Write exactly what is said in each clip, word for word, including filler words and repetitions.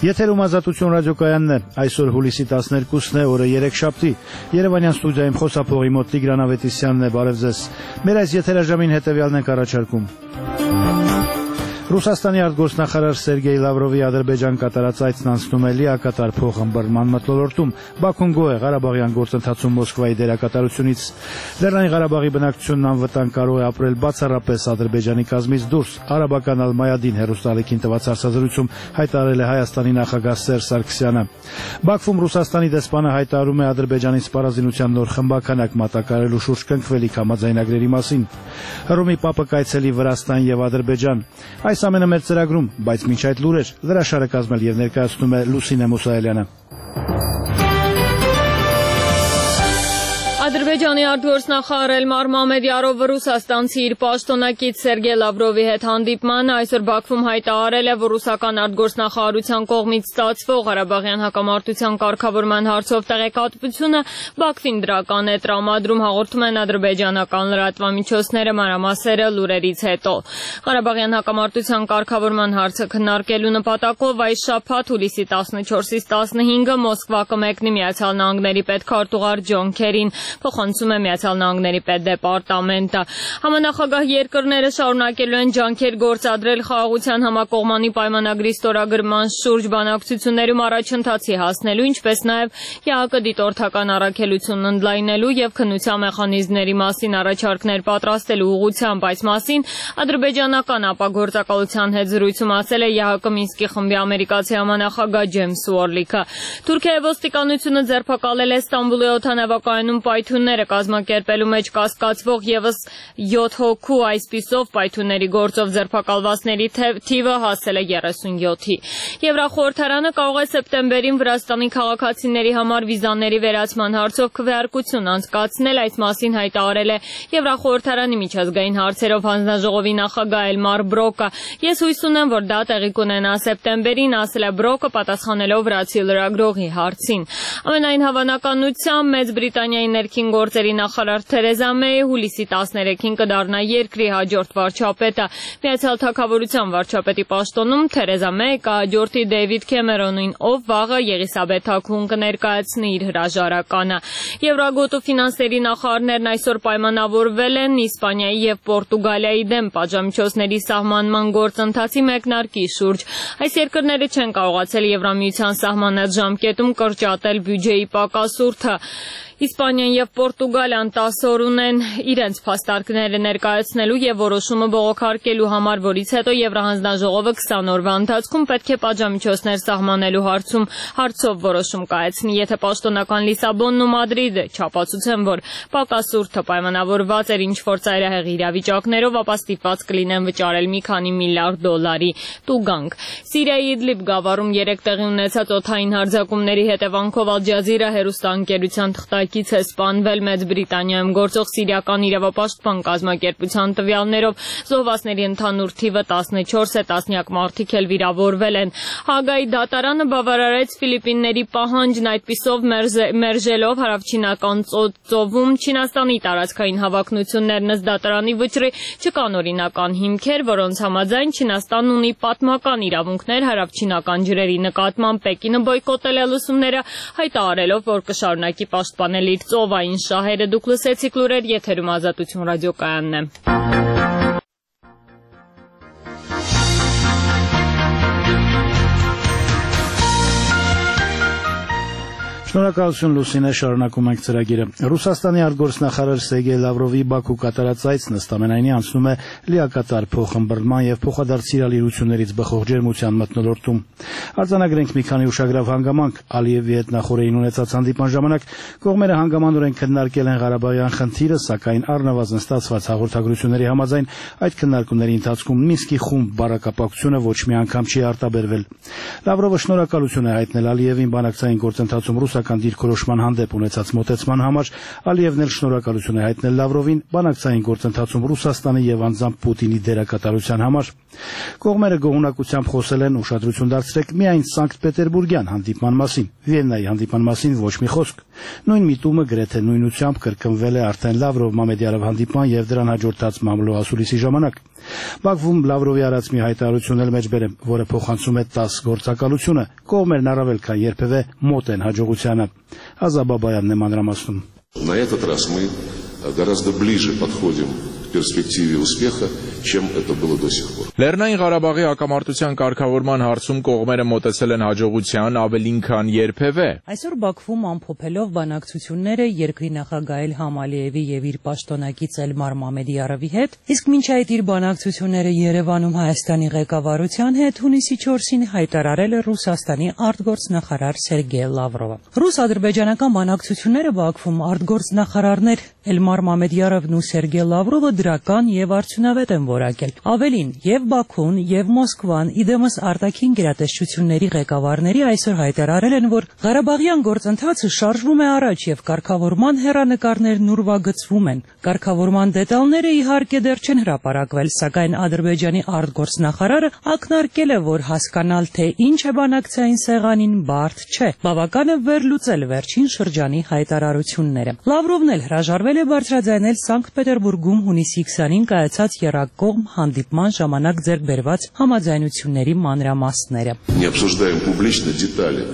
Եթերում Ազատություն ռադիոկայանն է, այսօր հուլիսի տասներկուսն է, օրը երեքշաբթի, Երևանյան ստուդիայում խոսափողի մոտ Տիգրան Ավետիսյանն է, բարև ձեզ, մեր այս եթերաժամին հետևյալն ենք առաջարկում. Ռուսաստանի արտգործնախարար Սերգեյ Լավրովի Ադրբեջան կատարած այցն անցնում է լիակատար փոխըմբռնման մթնոլորտում, Բաքուն գոհ է Ղարաբաղյան գործընթացում Մոսկվայի դերակատարությունից, Լեռնային Ղարաբաղի բնակչությունն անվտանգ կարող է ապրել բացառապես Ադրբեջանի կազմից դուրս, արաբական Ալ-Մայադին հեռուստաալիքին տված հարցազրույցում հայտարարել է Հայաստանի նախագահ Սերժ Սարգսյանը։ Բաքվում Ռուսաստանի դեսպանը հայտարարում է Ադրբեջանի սպառազինության նոր խմբականակ մատակարարելու շուրջ կնքվելիք համաձայնագրերի մասին։ Հռոմի Պապը կայցելի Վրաստան եւ Ադրբեջան։ Այս ամենը մեր ծրագրում, բայց մինչ այդ լուրեր, լրաշարը կազմել եւ ներկայացնում է Լուսինե Մուսայելյանը։ Ադրբեջանի արտգործնախարար Էլմար Մամեդյարովը Ռուսաստանցի իր պաշտոնակից Սերգեյ Լավրովի հետ հանդիպման այսօր Բաքվում հայտարարել է, որ ռուսական արտգործնախարարության կողմից ստացվող Ղարաբաղյան հակամարտության կարգավորման հարցով տեղեկատվությունը Բաքվին դրական է տրամադրում, հաղորդում են ադրբեջանական լրատվամիջոցները, մանրամասները լուրերից հետո։ Ղարաբաղյան հակամարտության կարգավորման հարցը քննարկելու նպատակով այս շաբաթ հուլիսի տասնչորսից տասնհինգը Մոսկվա կմեկնի Միացյալ Նահանգների պետքարտուղար Ջոն Քերին, փոխանցում է Միացյալ Նահանգների պետդեպարտամենտը։ Համանախագահ երկրները շարունակելու են ջանքեր գործադրել խաղաղության համակողմանի պայմանագրի ստորագրման շուրջ բանակցություններում առաջընթացի հասնելու, ինչպես նաև ԵԱՀԿ դիտորդական առաքելությունն ընդլայնելու եւ քննության մեխանիզմների մասին առաջարկներ պատրաստելու ուղղությամբ, այս մասին ադրբեջանական ապագործակալության հետ զրույցում ասել է ԵԱՀԿ Մինսկի խմբի ամերիկացի համանախագահ Ջեյմս Ուորլիքը։ Թուրքիայի ոստիկանությունը ձերբակալել է Ստամբուլի օդանավակայանում պայթյունները կազմակերպելու մեջ կասկածվող ևս յոթ հոգու, այսպիսով պայթյունների գործով ձերբակալվածների թիվը հասել է երեսունյոթի։ Եվրախորհրդարանը կարող է սեպտեմբերին Վրաստանի քաղաքացիների համար վիզաների վերացման հարցով քվեարկություն անցկացնել, այս մասին հայտարարել է Եվրախորհրդարանի միջազգային հարցերով հանձնաժողովի նախագահ Էլմար Բրոկը։ Ես հույս ունեմ, որ դա տեղի կունենա սեպտեմբերին, ասել է Բրոկը, պատասխանելով վրացի լրագրողի հարցին։ Ամենայն հավանականությամբ Մեծ Բրիտանիայի ներքին գործերի նախարար Թերեզա Մեյը հուլիսի տասներեքին կդառնա երկրի հաջորդ վարչապետը։ Միացյալ Թագավորության վարչապետի պաշտոնում Թերեզա Մեյը կհաջորդի Դեյվիդ Քեմերոնին, ով վաղը Եղիսաբեթաքուն կներկայացնի իր հրաժարականը։ Եվրագոտու ֆինանսերի նախարարներն այսօր պայմանավորվել են Իսպանիայի եւ Պորտուգալիայի դեմ պատժամիջոցների սահմանման գործընթացի մեկնարկի շուրջ։ Այս երկրները չեն կարողացել Եվրամիության սահմանած ժամկետում կրճատել բյուջեի պակասուրդը։ Իսպանիան եւ Պորտուգալիան տասը օր ունեն իրենց փաստարկները ներկայացնելու եւ որոշումը բողոքարկելու համար, որից հետո Եվրահանձնաժողովը քսան օրվա ընթացքում պետք է պատժամիջոցներ սահմանելու հարցում հարցով որոշում կայացնի։ Եթե պաշտոնական Լիսաբոնն ու Մադրիդը չապացուցեն, որ պակասուրդը պայմանավորված էր ինչ-որ ծայրահեղ իրավիճակներով, ապա ստիպված կլինեն վճարել մի քանի միլիարդ դոլարի տուգանք։ Սիրիայի Իդլիբ գավառում երեկ տեղի ունեցած օդային հարձակումների հետևանքով Ալ Ջազիրա հեռուստաընկերության թղթակից է սպանվել Մեծ Բրիտանիայում գործող սիրիական իրավապաշտպան կազմակերպության տվյալներով զոհվածների ընդհանուր թիվը տասնչորս է, տասնյակ մարդիկ էլ վիրավորվել են։ Հագայի դատարանը բավարարեց Ֆիլիպինների պահանջն, այդպիսով մերժելով հարավչինական ծովում Չինաստանի տարածքային հավակնություններն ըստ դատարանի վճռի չկան օրինական հիմքեր, որոնց համաձայն Չինաստանն ունի պատմական իրավունքներ հարավչինական ջրերի նկատմամբ։ Պեկինը բոյկոտել է լսումները, հայտարարելով, որ կշարունակի պաշտպանել իր ծովային շահերը։ Դուք լսեցիք լուրեր, եթերում Ազատություն ռադիոկայանն է։ Շնորհակալություն Լուսինե, շարունակում ենք ծրագիրը։ Ռուսաստանի արտգործնախարար Սերգեյ Լավրովի Բաքու կատարած այցն ըստ ամենայնի անցնում է լիակատար փոխըմբռնման եւ փոխադարձ իրավիճություններից բխող ջերմության մթնոլորտում։ Արձանագրենք մի քանի ուշագրավ հանգամանք։ Ալիևի հետ նախորդին ունեցած հանդիպման ժամանակ կողմերը հանգամանորեն քննարկել են Ղարաբաղյան խնդիրը, սակայն առնվազն ստացված հաղորդագրությունների համաձայն այդ քննարկումների ընթացքում Մինսկի խումբ բառակապակցությունը ոչ մի անգամ չի արտաբերվել։ Լավրովը շնորհակալություն է հայտնել Ալիևին բանակցային գործընթացում ռուսական ռազմական դիրքորոշման հանդեպ ունեցած մոտեցման համար Ալիևն էլ շնորհակալություն է հայտնել Լավրովին բանակցային գործընթացում Ռուսաստանի եւ անձամբ Պուտինի դերակատարության համար։ Կողմերը գոհունակությամբ խոսել են ուշադրություն դարձրեք միայն Սանկտ Պետերբուրգյան հանդիպման մասին, Վիեննայի հանդիպման մասին ոչ մի խոսք։ Նույն միտումը գրեթե նույնությամբ կրկնվել է արդեն Լավրով-Մամեդյարով հանդիպման եւ դրան հաջորդած մամլո ասուլիսի ժամանակ։ Բաքվում Լավրովի արած մի հայտարարություն էլ մեջբերեմ, որը փոխանցում է տաս գործակալությունը, կողմերն առավել քան երբևէ մոտ են հաջողությանը։ Ազաբաբայանն է մանրամասնում։ На этот раз мы гораздо ближе подходим к перспективе успеха, чем это было до сих пор. Լեռնային Ղարաբաղի հակամարտության կարգավորման հարցում կողմերը մոտեցել են հաջողության ավելին քան երբևէ։ Այսօր Բաքվում ամփոփելով բանակցությունները երկրի նախագահ Իլհամ Ալիևի եւ իր պաշտոնակից Էլմար Մամեդյարովի հետ, իսկ մինչ այդ իր բանակցությունները Երևանում Հայաստանի ղեկավարության հետ հունիսի չորսին հայտարարել է Ռուսաստանի արտգործնախարար Սերգեյ Լավրովը։ Ռուս-ադրբեջանական բանակցությունները Բաքվում արտգործնախարարներ Էլմար Մամեդյարովն ու Սերգեյ Լավրովը դրական եւ արդյունավետ են որակել։ Ավելին, եւ Բաքուն, եւ Մոսկվան, իդեմս արտաքին գերատեսչությունների ղեկավարների այսօր հայտարարել են, որ Ղարաբաղյան գործընթացը շարժվում է առաջ եւ կարգավորման հերանեկարներն ուրվագծվում են։ Կարգավորման դետալները իհարկե դեռ չեն հրապարակվել, սակայն Ադրբեջանի արտգործնախարարը ակնարկել է, որ հասկանալ թե ինչ է բանակցային սեղանին բարդ չէ։ Բավական է վերլուծել վերջին շրջանի հայտարարությունները։ Լավրովն էլ հրաժարվել է բարձրաձայնել Սանկտ Պետերբուրգում հունիսի քսանին կայացած եռակողմ հանդիպման ժամանակ ձեռք բերված համաձայնությունների մանրամասները։ Не обсуждаем публично детали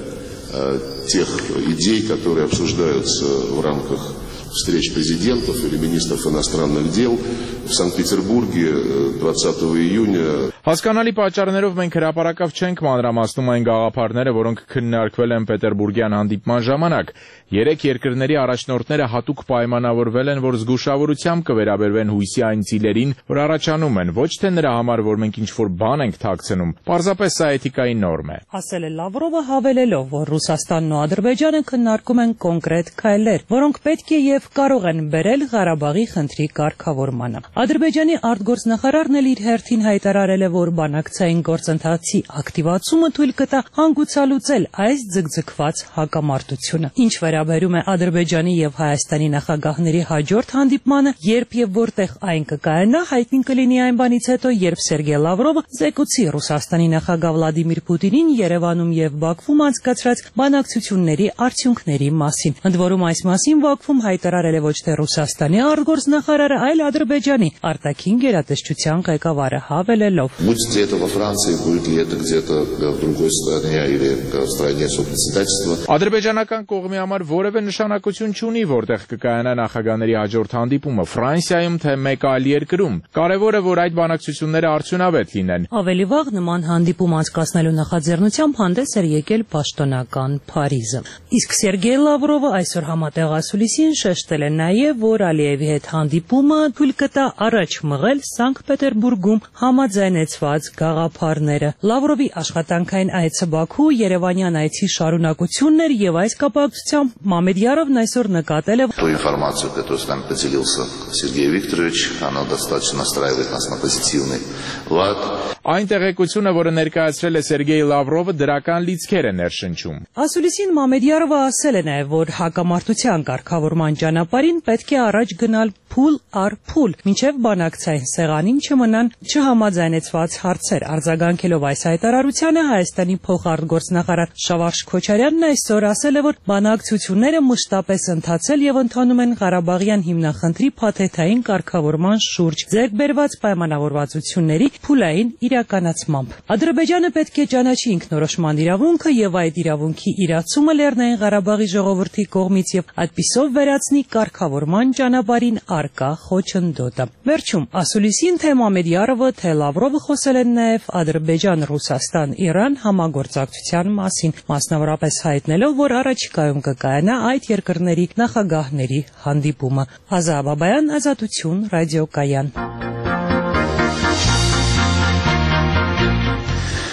тех идей, которые обсуждаются в рамках встреч президентов или министров иностранных дел в Санкт-Петербурге двадцатого июня. Հասկանալի պատճառներով մենք հրապարակավ չենք մանրամասնում այն գաղափարները, որոնք քննարկվել են Պետերբուրգյան հանդիպման ժամանակ։ Երեք երկրների առաջնորդները հատուկ պայմանավորվել են, որ զգուշավորությամբ կվերաբերվեն հույսի այն ծիլերին, որ առաջանում են, ոչ թե նրա համար, որ մենք ինչ-որ բան ենք թաքցնում։ Պարզապես սա էթիկայի նորմ է։ Ասել է Լավրովը հավելելով, որ Ռուսաստանն ու Ադրբեջանը քննարկում են կոնկրետ քայլեր, որոնք պետք է եւ կարող են բերել Ղարաբաղի խնդրի կարգավորմանը։ Ադրբեջանի արտգործնախարարն էլ իր հերթին հայտարարել է, որ բանակցային գործընթացի ակտիվացումը թույլ կտա հանգուցալուծել այս ձգձգված հակամարտությունը։ Ինչ վերաբերում է Ադրբեջանի եւ Հայաստանի նախագահների հաջորդ հանդիպմանը, երբ եւ որտեղ այն կկայանա, հայտնի կլինի այն բանից հետո, երբ Սերգեյ Լավրովը զեկուցի Ռուսաստանի նախագահ Վլադիմիր Պուտինին Երևանում եւ Բաքվում անցկացրած բանակցությունների արդյունքների մասին։ Ընդ որում այս մասին Բաքվում հայտարարել է ոչ թե Ռուսաստանի արտգործնախարարը, այլ Ադրբեջանի արտաքին գերատեսչության ղեկավարը հավելելով. Будет ли это во Франции, будет ли это где-то в другой стране или в стране сопредседательства. Ադրբեջանական կողմի համար որևէ նշանակություն չունի, որտեղ կկայանա նախագահների հաջորդ հանդիպումը Ֆրանսիայում թե մեկ այլ երկրում։ Կարևորը, որ այդ բանակցությունները արդյունավետ լինեն։ Ավելի վաղ նման հանդիպում անցկացնելու նախաձեռնությամբ հանդես էր եկել պաշտոնական Փարիզը։ Իսկ Սերգեյ Լավրովը այսօր համատեղ ասուլիսին շեշտել է նաև, որ Ալիևի հետ հանդիպումը թույլ կտա առաջ մղել Սանկտ Պետերբուրգում համաձայնեցված գաղափարները։ Լավրովի աշխատանքային այցը Բաքու Երևանյան այցի շարունակությունն էր եւ այս կապակցությամբ Մամեդյարովն այսօր նկատել է, Ту информацию, которую с нами поделился Сергей Викторович, она достаточно настраивает нас на позитивный лад. Այն տեղեկությունը, որը ներկայացրել է Սերգեյ Լավրովը, դրական լիցքեր է ներշնչում։ Ասուլիսին Մամեդյարովը ասել է նաև, որ հակամարտության կարգավորման ճանապարհին պետք է առաջ գնալ փուլ առ փուլ, մինչև բանակցային սեղանին չմնան չհամաձայնեցված հարցեր։ Արձագանքելով այս հայտարարությանը Հայաստանի փոխարտգործնախարար Շավարշ Քոչարյանն այսօր ասել է, որ բանակցությունները մշտապես ընթացել եւ ընթանում են Ղարաբաղյան հիմնախնդրի փաթեթային կարգավորման շուրջ ձեռք բերված պայմանավորվածությունների փուլային իրականացմամբ։ Ադրբեջանը պետք է ճանաչի ինքնորոշման իրավունքը եւ այդ իրավունքի իրացումը Լեռնային Ղարաբաղի ժողովրդի կողմից եւ այդպիսով վերացնի կարգավորման ճանապարհին արկա խոչընդոտը։ Վերջում ասուլիսին թե Մամեդյարովը, թե Լավրովը խոսել են նաեւ Ադրբեջան-Ռուսաստան-Իրան համագործակցության մասին, մասնավորապես հայտնելով, որ առաջիկայում կկայանա այդ երկրների նախագահների հանդիպումը։ Ազաբաբայան, Ազատություն, ռադիոկայան։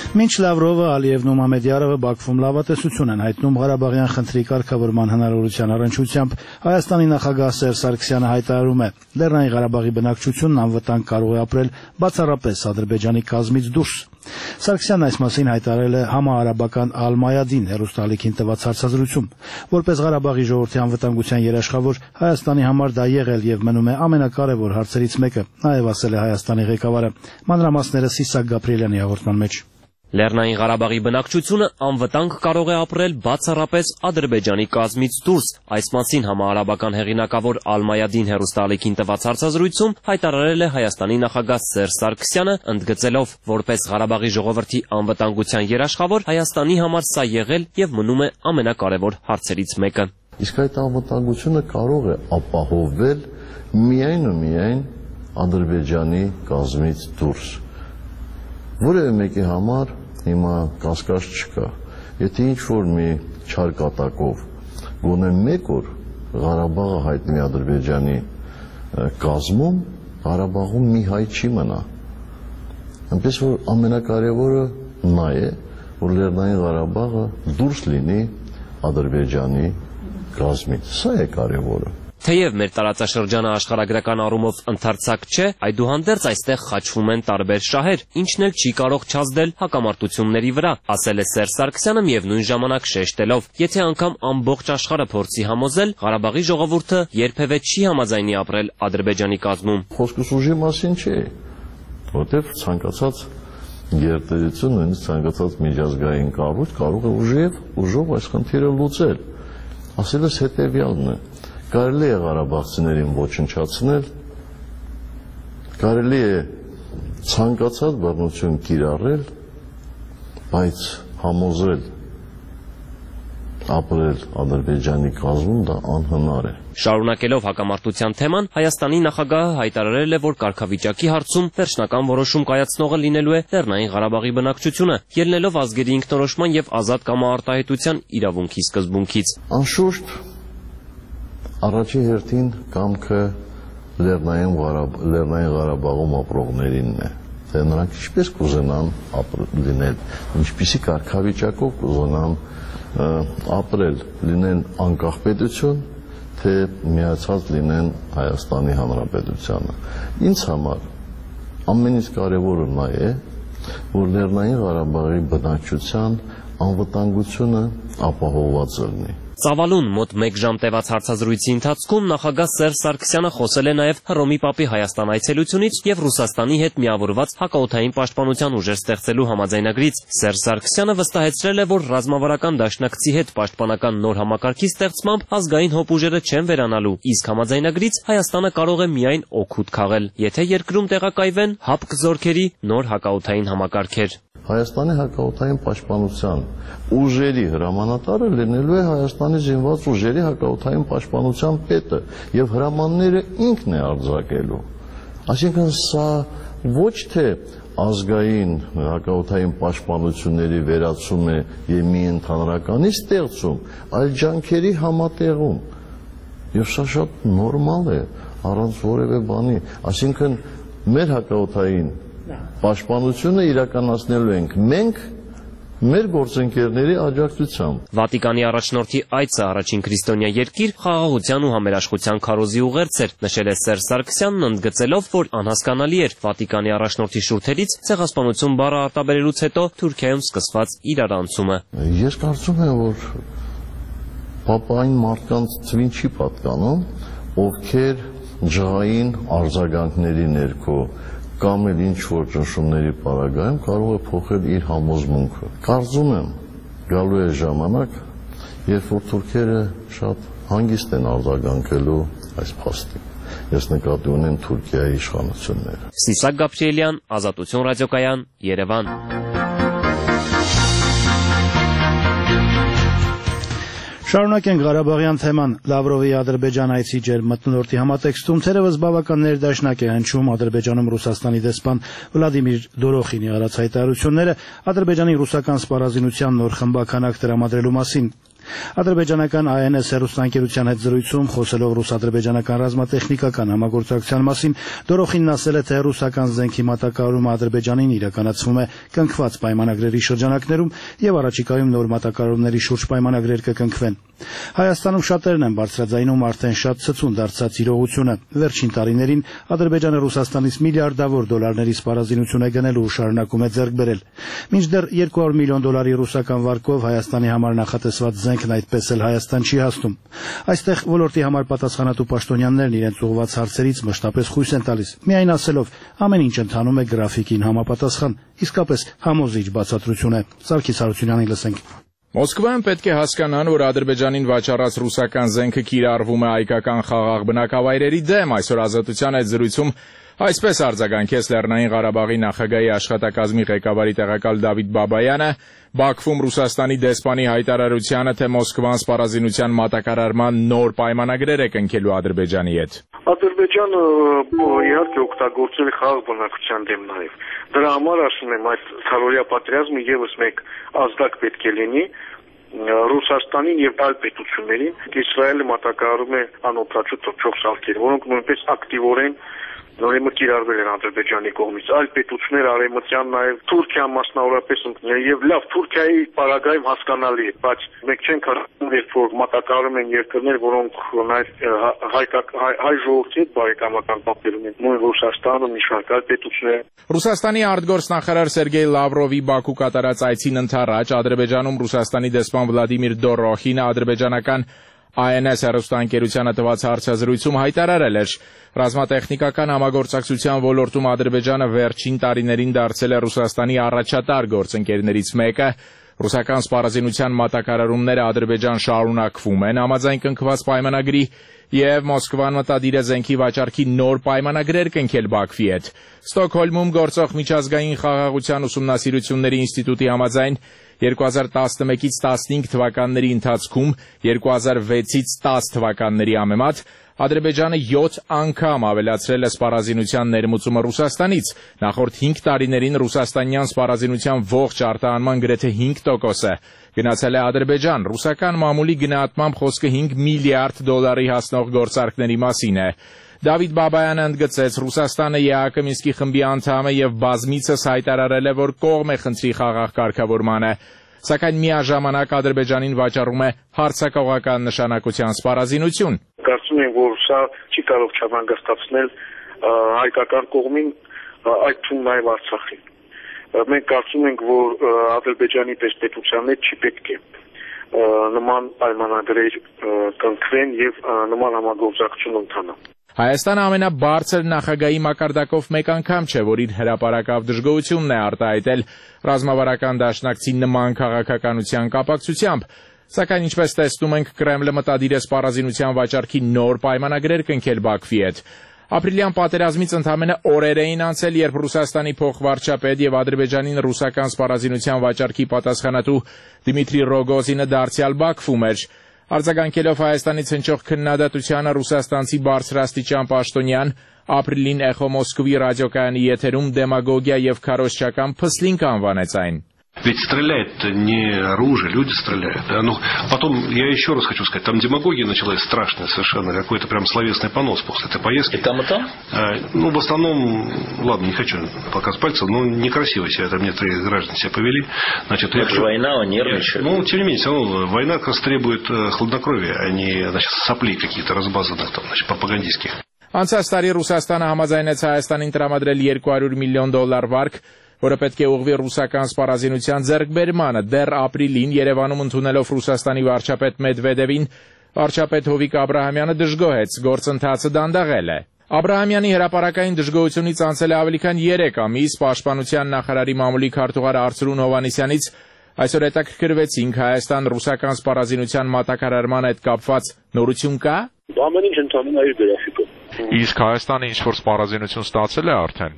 Մինչ Լավրովը, Ալիևն ու Մամեդյարովը Բաքվում լավատեսություն են հայտնում Ղարաբաղյան խնդրի կարգավորման հնարավորության առնչությամբ, Հայաստանի նախագահ Սերժ Սարգսյանը հայտարարում է, Լեռնային Ղարաբաղի բնակչությունն անվտանգ կարող է ապրել բացառապես Ադրբեջանի կազմից դուրս։ Սարգսյանն այս մասին հայտարարել է համաարաբական Ալ-Մայադին հեռուստաալիքին տված հարցազրույցում։ Որպես Ղարաբաղի ժողովրդի անվտանգության երաշխավոր, Հայաստանի համար դա եղել եւ մնում է ամենակարևոր հարցերից մեկը, նաեւ ասել է Հայաստանի ղեկավարը։ Մանրամասները Սիսակ Գաբրիելյանի հաղորդման մեջ։ Լեռնային Ղարաբաղի բնակչությունը անվտանգ կարող է ապրել բացառապես Ադրբեջանի կազմից դուրս։ Այս մասին համաարաբական հեղինակավոր Ալ-Մայադին հեռուստաալիքին տված հարցազրույցում հայտարարել է Հայաստանի նախագահ Սերժ Սարգսյանը, ընդգծելով, որպես Ղարաբաղի ժողովրդի անվտանգության երաշխավոր, Հայաստանի համար սա եղել եւ մնում է ամենակարևոր հարցերից մեկը։ Իսկ այդ անվտանգությունը կարող է ապահովվել միայն ու միայն Ադրբեջանի կազմից դուրս։ Որևէ մեկի համար հիմա կասկած չկա, եթե ինչ-որ մի չար կատակով գոնե մեկ օր Ղարաբաղը հայտնի Ադրբեջանի կազմում, Ղարաբաղում մի հայ չի մնա։ Այնպես որ ամենակարևորը նա է, որ Լեռնային Ղարաբաղը դուրս լինի Ադրբեջանի կազմից։ Սա է կարևորը։ Թեև մեր տարածաշրջանը աշխարհագրական առումով ընդարձակ չէ, այդուհանդերձ այստեղ խաչվում են տարբեր շահեր, ինչն էլ չի կարող չազդել հակամարտությունների վրա, ասել է Սերժ Սարգսյանը միևնույն ժամանակ շեշտելով, եթե անգամ ամբողջ աշխարհը փորձի համոզել, Ղարաբաղի ժողովուրդը երբևէ չի համաձայնի ապրել Ադրբեջանի կազմում։ Խոսքս ուժի մասին չէ, որտեղ ցանկացած գերտերություն, նույնիսկ ցանկացած միջազգային կառույց կարող է ուժով, ուժով այս խնդիրը լուծել։ Ասելս հետևյալն է. Կարելի է ղարաբաղցիներին ոչնչացնել, կարելի է ցանկացած բռնություն կիրառել, բայց համոզել ապրել Ադրբեջանի կազմում դա անհնար է։ Շարունակելով հակամարտության թեման, Հայաստանի նախագահը հայտարարել է, որ կարգավիճակի հարցում վերջնական որոշում կայացնողը լինելու է Լեռնային Ղարաբաղի բնակչությունը, ելնելով ազգերի ինքնորոշման եւ ազատ կամարտահայտության իրավունքի սկզբունքից։ Անշուշտ առաջի հերթին կամքը Լեռնային Ղարաբաղում ապրողներինն է, թե նրանք ինչպես կուզենան լինել, ինչպիսի կարգավիճակով կուզենան ապրել, լինեն անկախ պետություն, թե միացած լինեն Հայաստանի Հանրապետությանը։ Ինձ համար ամենից կարևորը նա է, որ Լեռնային Ղարաբաղի բնակչության անվտանգությունը ապահովված լինի։ Ծավալուն մոտ մեկ ժամ տևած հարցազրույցի ընթացքում նախագահ Սերժ Սարգսյանը խոսել է նաև Հռոմի Պապի Հայաստան այցելությունից եւ Ռուսաստանի հետ միավորված հակաօդային պաշտպանության ուժեր ստեղծելու համաձայնագրից։ Սերժ Սարգսյանը վստահեցրել է, որ ռազմավարական դաշնակցի հետ պաշտպանական նոր համակարգի ստեղծմամբ ազգային հոբ ուժերը չեն վերանալու, իսկ համաձայնագրից Հայաստանը կարող է միայն օգուտ քաղել, եթե երկրում տեղակայվեն հապկ զորքերի նոր հակաօդային համակարգեր։ Հայաստանի հակաօդային պաշտպանության ուժերի հրամանատարը լինելու է Հայաստանի զինված ուժերի հակաօդային պաշտպանության պետը եւ հրամանները ինքն է արձակելու։ Այսինքն սա ոչ թե ազգային հակաօդային պաշտպանությունների վերացում է եւ մի ընդհանրականի ստեղծում, այլ ջանքերի համատեղում։ Եվ սա շատ նորմալ է, առանց որևէ բանի, այսինքն մեր հակաօդային պաշտպանությունը իրականացնելու ենք մենք մեր գործընկերների աջակցությամբ։ Վատիկանի առաջնորդի այցը առաջին քրիստոնյա երկիր խաղաղության ու համերաշխության քարոզի ուղերձ էր, նշել է Սերժ Սարգսյանն, ընդգծելով, որ անհասկանալի էր Վատիկանի առաջնորդի շուրթերից ցեղասպանություն բառը արտաբերելուց հետո Թուրքիայում սկսված իրարանցումը։ Ես կարծում եմ, որ Պապային մարդկանց թվին չի պատկանում, ովքեր ջղային արձագանքների ներքո կամ էլ ինչ-որ ճնշումների պարագայում կարող է փոխել իր համոզմունքը։ Կարծում եմ, գալու է ժամանակ, երբ որ թուրքերը շատ հանգիստ են արձագանքելու այս փաստին։ Ես նկատի ունեմ Թուրքիայի իշխանությունները։ Սիսակ Գաբրիելյան, Ազատություն ռադիոկայան, Երևան։ Շարունակենք Ղարաբաղյան թեման։ Լավրովի Ադրբեջան այցի ջերմմթնոլորտի համատեքստում թերևս բավական ներդաշնակ է հնչում Ադրբեջանում Ռուսաստանի դեսպան Վլադիմիր Դորոխինի արած հայտարարությունները Ադրբեջանի ռուսական սպառազինության նոր խմբականակ տրամադրելու մասին։ Ադրբեջանական Ա Էն Էս հեռուստաընկերության հետ զրույցում խոսելով ռուս-ադրբեջանական ռազմատեխնիկական համագործակցության մասին Դորոխինն ասել է, թե ռուսական զենքի մատակարարումը Ադրբեջանին իրականացվում է կնքված պայմանագրերի շրջանակներում եւ առաջիկայում նոր մատակարարումների շուրջ պայմանագրեր կկնքվեն։ Հայաստանում շատերն են բարձրաձայնում արդեն շատ ցցուն դարձած իրողությունը։ Վերջին տարիներին Ադրբեջանը Ռուսաստանից միլիարդավոր դոլարների սպառազինություն է գնելու ու շարունակում է ձեռք բերել։ Մինչդեռ երկու հարյուր միլիոն դոլարի ռուսական վարկով Հայաստանի համար նախատեսված զենքն այդպես էլ Հայաստան չի հասնում։ Այստեղ ոլորտի համար պատասխանատու պաշտոնյաներն իրենց ուղղված հարցերից մշտապես խույս են տալիս, միայն ասելով ամեն ինչ ընթանում է գրաֆիկին համապատասխան, իսկապես համոզիչ բացատրություն է։ Սարգիս Հարությունյանին լսենք։ Մոսկվան պետք է հասկանան, որ Ադրբեջանին վաճառած ռուսական զենքը կիրառվում է հայկական խաղաղ բնակավայրերի դեմ։ Այսօր Ազատության այդ զրույցում այսպես արձագանքեց Լեռնային Ղարաբաղի նախագահի աշխատակազմի ղեկավարի տեղակալ Դավիթ Բաբայանը Բաքվում Ռուսաստանի դեսպանի հայտարարությանը, թե Մոսկվան սպառազինության մատակարարման նոր պայմանագրեր է կնքելու Ադրբեջանի հետ։ Ադրբեջանը իհարկե օգտագործել է խաղաղ բնակչության դեմ նաև։ Դրա համար ասում եմ, այդ քարորիա պատերազմը եւս մեկ ազդակ պետք է լինի Ռուսաստանին եւ այլ պետություններին։ Իսրայելը մատակարարում է անօթաչու թռչող սարքեր, որոնք նույնպես ակտիվորեն նորեմուտ կիրառվել են Ադրբեջանի կողմից։ Այլ պետություններ արևմտյան նաև Թուրքիան մասնավորապես ընկնել եւ լավ Թուրքիայի պարագայում հասկանալի է, բայց մենք չենք հասկանում, երբ որ մատակարարում են երկրներ, որոնք նաև հայ ժողովրդի հետ բարեկամական կապերում են, նույն Ռուսաստանը, մի շարք այլ պետություններ։ Ռուսաստանի արտգործնախարար Սերգեյ Լավրովի Բաքու կատարած այցին ընդառաջ Ադրբեջանում Ռուսաստանի դեսպան Վլադիմիր Դորոխինը ադրբեջանական Ա Էն Էս հեռուստաընկերությանը տված հարցազրույցում հայտարարել էր. ռազմատեխնիկական համագործակցության ոլորտում Ադրբեջանը վերջին տարիներին դարձել է Ռուսաստանի առաջատար գործընկերներից մեկը։ Ռուսական սպառազինության մատակարարումները Ադրբեջան շարունակվում են համաձայն կնքված պայմանագրի եւ Մոսկվան մտադիր է զենքի վաճառքի նոր պայմանագրեր կնքել Բաքվի հետ։ Ստոկհոլմում գործող միջազգային խաղաղության ուսումնասիրությունների ինստիտուտի համաձայն երկու հազար տասնմեկից տասնհինգ թվականների ընթացքում երկու հազար վեցից տաս թվականների համեմատ Ադրբեջանը յոթ անգամ ավելացրել է սպառազինության ներմուծումը Ռուսաստանից։ Նախորդ հինգ տարիներին ռուսաստանյան սպառազինության ողջ արտահանման գրեթե հինգ տոկոսը գնացել է Ադրբեջան։ Ռուսական մամուլի գնահատմամբ խոսքը հինգ միլիարդ դոլարի հասնող գործարքների մասին է։ Դավիթ Բաբայանը ընդգծեց, Ռուսաստանը Է Ա Կը Մինսկի խմբի անդամ է եւ բազմիցս հայտարարել է, որ կողմ է խնդրի խաղաղ կարգավորմանը, սակայն միաժամանակ Ադրբեջանին վաճառում է հարձակողական նշանակության սպառազինություն։ Կարծում եմ, որ սա չի կարող չանհանգստացնել հայկական կողմին, այդ թվում նաև Արցախին։ Մենք կարծում ենք, որ Ադրբեջանի պես պետության հետ չի պետք է նման պայմանագրեր կնքվեն եւ նման համագործակցություն ընթանա։ Հայաստանը ամենաբարձր նախագահի մակարդակով մեկ անգամ չէ, որ իր հրապարակավ դժգոհությունն է արտահայտել ռազմավարական դաշնակցի նման քաղաքականության կապակցությամբ, սակայն ինչպես տեսնում ենք, Կրեմլը մտադիր է սպառազինության վաճառքի նոր պայմանագրեր կնքել Բաքվի հետ։ Ապրիլյան պատերազմից ընդամենը օրեր էին անցել, երբ Ռուսաստանի փոխվարչապետ եւ Ադրբեջանին ռուսական սպառազինության վաճառքի պատասխանատու Դիմիտրի Ռոգոզինը դարձյալ Բաքվում էր։ Արձագանքելով Հայաստանից հնչող քննադատությանը ռուսաստանցի բարձրաստիճան պաշտոնյան ապրիլին Էխո Մոսկվի ռադիոկայանի եթերում դեմագոգիա եւ քարոզչական փսլինք անվանեց այն։ Ведь стреляет не оружие, люди стреляют. Да? Ну, потом, я еще раз хочу сказать, там демагогия началась страшная совершенно, какой-то прям словесный понос после этой поездки. И там, и там? А, ну, в основном, ладно, не хочу показывать пальцем, но некрасиво себя там некоторые граждане себя повели. Значит, это же война, он нервничает. Ну, тем не менее, все равно, война как раз требует хладнокровия, а не, значит, соплей какие-то разбазанных, там, значит, пропагандистских. Անցած տարի Ռուսաստանը համաձայնեց Հայաստանին տրամադրել երկու հարյուր միլիոն դոլար վարկ, որը պետք է ուղղվի ռուսական սպառազինության ձեռքբերմանը։ Դեռ ապրիլին Երևանում ընդունելով Ռուսաստանի վարչապետ Մեդվեդևին, վարչապետ Հովիկ Աբրահամյանը դժգոհեց, գործընթացը դանդաղել է։ Աբրահամյանի հրապարակային դժգոհությունից անցել է ավելի քան երեք ամիս, Պաշտպանության նախարարի մամուլի քարտուղար Արծրուն Հովհաննիսյանից այսօր հետաքրքրվեցինք Հայաստան ռուսական սպառազինության մատակարարման հետ կապված նորություն կա։ Ամեն ինչ ընթանում է իր գրաֆիկով։ Իսկ Հայաստանը ինչ-որ սպառազինություն ստացել է արդեն։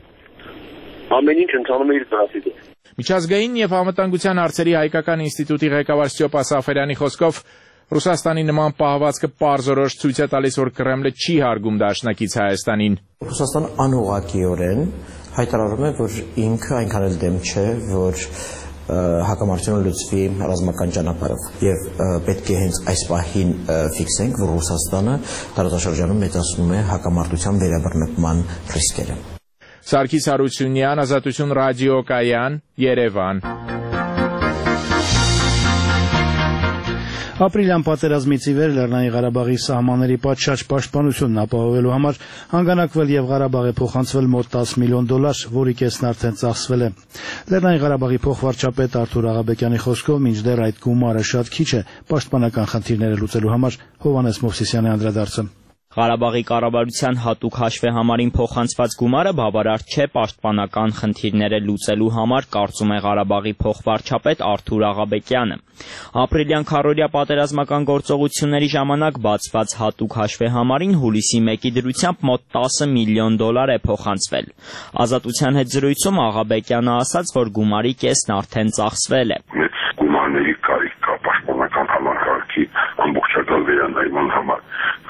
Ամեն ինչ ընթանում է իր գրաֆիկով։ Միջազգային եւ անվտանգության հարցերի հայկական ինստիտուտի ղեկավար Ստյոպա Սաֆարյանի խոսքով Ռուսաստանի նման պահվածքը պարզորոշ ցույց է տալիս, որ Կրեմլը չի հարգում դաշնակից Հայաստանին։ Ռուսաստանը անուղղակիորեն հայտարարում է, որ ինքը այնքան էլ դեմ չէ, որ հակամարտությունը լուծվի ռազմական ճանապարհով եւ պետք է հենց այս պահին ֆիքսենք, որ Ռուսաստանը տարածաշրջանում մեծացնում է հակամարտության վերաբռնկման ռիսկերը։ Սարգիս Հարությունյան, Ազատություն ռադիոկայան, Երևան։ Ապրիլյան պատերազմից ի վեր Լեռնային Ղարաբաղի սահմանների պատշաճ պաշտպանությունն ապահովելու համար հանգանակվել եւ Ղարաբաղը փոխանցվել մոտ տասը միլիոն դոլար, որի կեսն արդեն ծախսվել է։ Լեռնային Ղարաբաղի փոխվարչապետ Արթուր Աղաբեկյանի խոսքով մինչդեռ այդ գումարը շատ քիչ է պաշտպանական խնդիրները լուծելու համար։ Հովհաննես Մովսիսյանի անդրադարձը։ Ղարաբաղի կառավարության հատուկ հաշվեհամարին փոխանցված գումարը բավարար չէ պաշտպանական խնդիրները լուծելու համար, կարծում է Ղարաբաղի փոխվարչապետ Արթուր Աղաբեկյանը։ Ապրիլյան քառօրյա պատերազմական գործողությունների ժամանակ բացված հատուկ հաշվեհամարին հուլիսի մեկի դրությամբ մոտ տասը միլիոն դոլար է փոխանցվել։ Ազատության հետ զրույցում Աղաբեկյանը ասաց, որ գումարի կեսն արդեն ծախսվել է։ Մեծ գումարների կարիք կա պաշտպանական համակարգի ամբողջական վերանայման համար։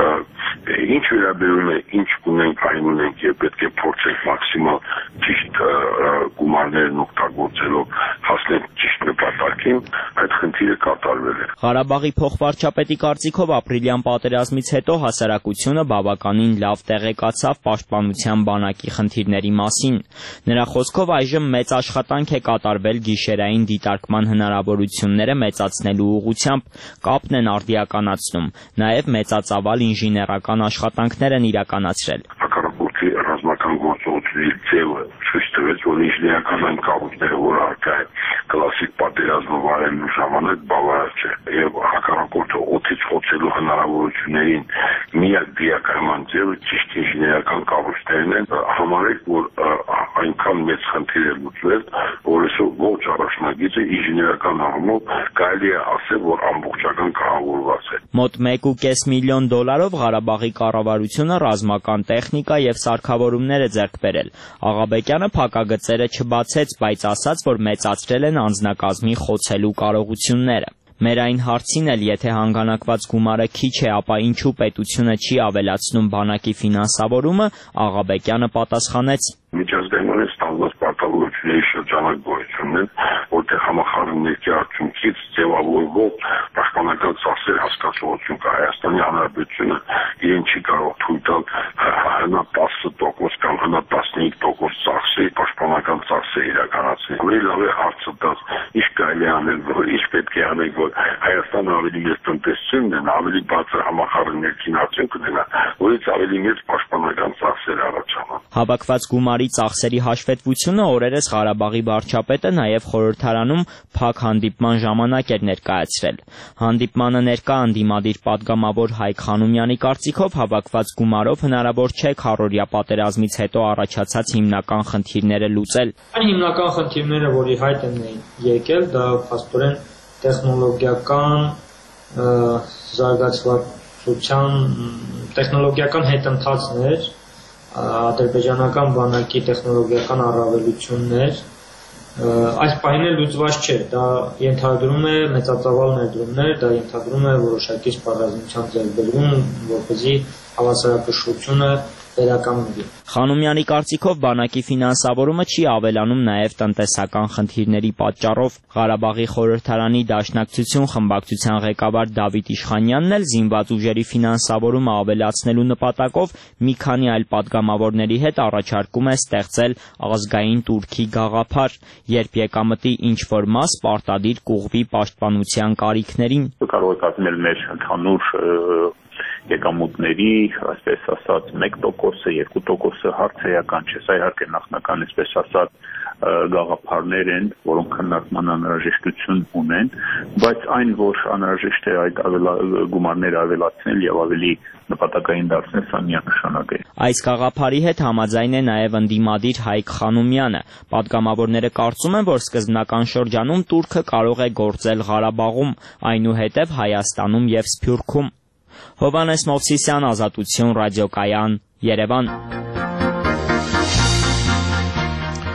Ինչ վերաբերում է, ինչ ունենք, այն ունենք եւ պետք է փորձենք մաքսիմալ ճիշտ գումարներն օգտագործելով հասնել ճիշտ նպատակին, այդ խնդիրը կատարվել է։ Ղարաբաղի փոխվարչապետի կարծիքով ապրիլյան պատերազմից հետո հասարակությունը բավականին լավ տեղեկացավ պաշտպանության բանակի խնդիրների մասին։ Նրա խոսքով այժմ մեծ աշխատանք է կատարվել գիշերային դիտարկման հնարավորությունները մեծացնելու ուղղությամբ, կապն են արդիականացնում, նաեւ մեծածավալ ինժեներական աշխատանքներ են իրականացրել։ Հակառակորդի ռազմական գործողությունների ձևը ցույց տվեց, որ ինժեներական այն կառույցները, որ առկա է կլասիկ պատերազմը վարելու ժամանակ բավարար չէ, եւ հակառակորդը օդից խոցելու հնարավորություններին միակ դիակայման ձևը ճիշտ ինժեներական կառույցներն են։ Համարեք, որ այնքան մեծ խնդիր է լուծվել, որ այսօր ողջ առաջնագիծը ինժեներական առումով կարելի է ասել, որ ամբողջական կառավարված է։ Մոտ մեկ ու կես միլիոն դոլարով Ղարաբաղի կառավարությունը ռազմական տեխնիկա եւ սարքավորումներ է ձեռք բերել։ Աղաբեկյանը փակագծերը չբացեց, բայց ասաց, որ մեծացրել են անձնակազմի խոցելու կարողությունները։ Մեր այն հարցին էլ, եթե հանգանակված գումարը քիչ է, ապա ինչու պետությունը չի ավելացնում բանակի ֆինանսավորումը, Աղաբեկյանը պատասխանեց. Միջազգային ստանված պարտավորությունների շրջանակ գոյություն ունեն, որտեղ համախառնումների արդյունքից ձևավորվող պաշտպանական ծախսեր հասկացողություն կա։ Հայաստանի Հանրապետությունը իրեն չի կարող թույլ տալ հնա տասը տոկոս կամ հնա տասնհինգ տոկոս ծախսեր պաշտպանական ծախսեր իրականացնել։ Ավելի լավ է հարցը տալ, ինչ կարելի է անել, որ ինչ պետք է անել, որ Հայաստանը ավելի մեծ տնտեսություն ունենա, ավելի բարձր համախառնումների արդյունք ունենա, որից ավելի մեծ պաշտպանական ծախսեր առաջանան։ Հավաքված գումարի ծախսերի հաշվետվությունը օրերս Ղարաբաղի վարչապետը նաև խորհրդարանում փակ հանդիպման ժամանակ էր ներկայացրել։ Հանդիպմանը ներկա ընդդիմադիր պատգամավոր Հայկ Խանոմյանի կարծիքով հավաքված գումարով հնարավոր չէ քառօրյա պատերազմից հետո առաջացած հիմնական խնդիրները լուծել։ Այն հիմնական խնդիրները, որի հայտ են եկել, դա փաստորեն տեխնոլոգիական զարգացվածության տեխնոլոգիական հետընթացներ, ադրբեջանական բանակի տեխնոլոգիական առավելություններ, այս պահին էլ լուծված չէ, դա ենթադրում է մեծածավալ ներդրումներ, դա ենթադրում է որոշակի սպառազինության ձեռքբերում, որպեսզի հավասարակշռությունը վերականգնվի։ Խանոմյանի կարծիքով բանակի ֆինանսավորումը չի ավելանում նաև տնտեսական խնդիրների պատճառով։ Ղարաբաղի խորհրդարանի Դաշնակցություն խմբակցության ղեկավար Դավիթ Իշխանյանն էլ զինված ուժերի ֆինանսավորումը ավելացնելու նպատակով մի քանի այլ պատգամավորների հետ առաջարկում է ստեղծել ազգային турքի գաղափար, երբ եկամտի ինչ-որ մաս պարտադիր կուղղվի պաշտպանության կարիքներին։ Կարող եք ասել մեր ընդհանուր եկամուտների, այսպես ասած, մեկ տոկոսը, երկու տոկոսը հարցեական չէ, սա իհարկե նախնական, այսպես ասած, գաղափարներ են, որոնք քննարկման անհրաժեշտություն ունեն, բայց այն, որ անհրաժեշտ է այդ գումարները ավելացնել եւ ավելի նպատակային դարձնել, սա միանշանակ է։ Այս գաղափարի հետ համաձայն է նաև ընդդիմադիր Հայկ Խանոմյանը։ Պատգամավորները կարծում են, որ սկզբնական շրջանում Թուրքը կարող է գործել Ղարաբաղում, այնուհետև Հայաստանում եւ Սփյուռքում։ Հովհաննես Մովսիսյան, Ազատություն ռադիոկայան, Երևան։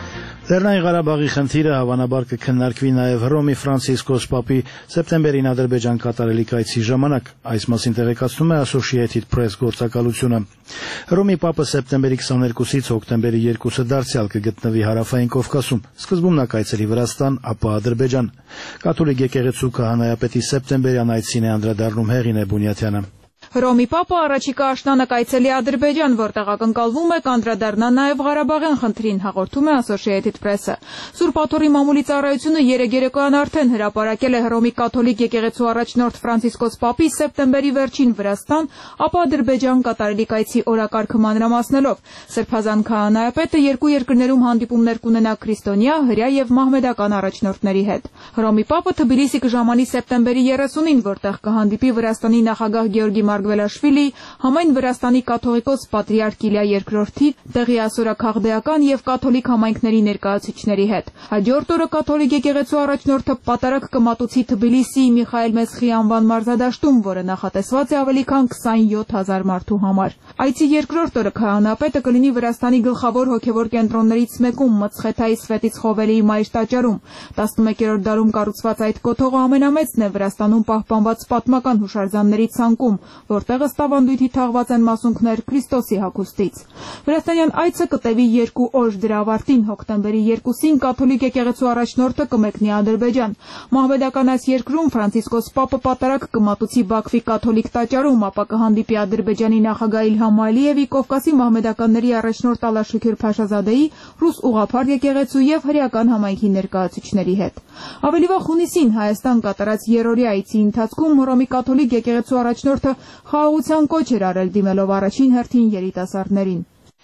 Լեռնային Ղարաբաղի խնդիրը հավանաբար կքննարկվի նաև Հռոմի Ֆրանցիսկոս Պապի սեպտեմբերին Ադրբեջան կատարելիք այցի ժամանակ, այս մասին տեղեկացնում է Associated Press գործակալությունը։ Հռոմի Պապը սեպտեմբերի քսաներկուսից հոկտեմբերի երկուսը դարձյալ կգտնվի Հարավային Կովկասում, սկզբում նա կայցելի Վրաստան, ապա Ադրբեջան։ Կաթոլիկ եկեղեցու քահանայապետի սեպտեմբերյան այցին է անդրադառնում Հեղինե Բունյաթյանը։ Հռոմի Պապը առաջիկա աշնանը կայցելի Ադրբեջան, որտեղ ակնկալվում է կանդրադառնա նաև Ղարաբաղյան խնդրին, հաղորդում է Associated Press-ը։ Սուրբ Աթոռի մամուլի ծառայությունը երեկ երեկոյան արդեն հրապարակել է Հռոմի կաթոլիկ եկեղեցու առաջնորդ Ֆրանցիսկոս Պապի սեպտեմբերի վերջին Վրաստան, ապա Ադրբեջան կատարելիք այցի օրակարգը մանրամասնելով։ Սրբազան քահանայապետը երկու երկրներում հանդիպումներ կունենա քրիստոնյա, հրեա եւ մահմեդական առաջնորդների հետ։ Հռոմի Պապը Թբիլիսի կժամանի սեպտեմբերի երեսունին, որտեղ կհանդիպի Վրաստանի նախագահ Գեորգի Մարգվելաշվիլի, համայն Վրաստանի կաթողիկոս պատրիարք Կիլիա երկրորդի, տեղի ասորաքաղդեական եւ կաթոլիկ համայնքների ներկայացուցիչների հետ։ Հաջորդ օրը կաթոլիկ եկեղեցու առաջնորդը պատարագ կմատուցի Թբիլիսի Միխայել Մեսխի անվան մարզադաշտում, որը նախատեսված է ավելի քան քսանյոթ հազար մարդու համար։ Այցի երկրորդ օրը քահանապետը կլինի Վրաստանի գլխավոր հոգևոր կենտրոններից մեկում Մծխեթայի Սվետից Խովելիի մայր տաճարում։ տասնմեկերորդ դարում կառուցված այդ կոթողը ամենամեծն է Վրաստանում պահպանված պատմական հուշարձանների ցանկում, որտեղ ըստ ավանդույթի թաղված են մասունքներ Քրիստոսի հագուստից։ Վրաստանյան այցը կտևի երկու օր, դրա ավարտին հոկտեմբերի երկուսին կաթոլիկ եկեղեցու առաջնորդը կմեկնի Ադրբեջան։ Մահմեդական այս երկրում Ֆրանցիսկոս Պապը պատարագ կմատուցի Բաքվի կաթոլիկ տաճարում, ապա կհանդիպի Ադրբեջանի նախագահ Իլհամ Ալիևի, Կովկասի մահմեդականների առաջնորդ Ալաշուքեր Փաշազադեի, ռուս ուղղափառ եկեղեցու եւ հրեական համայնքի ներկայացուցիչների հետ։ Ավելի վաղ հունիսին Հայաստան կատարած երրորդի այցի ընթացքում Հռոմի կաթոլիկ եկեղեցու առաջնորդը խաղաղության կոչ էր արել, դիմելով առաջին հերթին երիտասարդներին։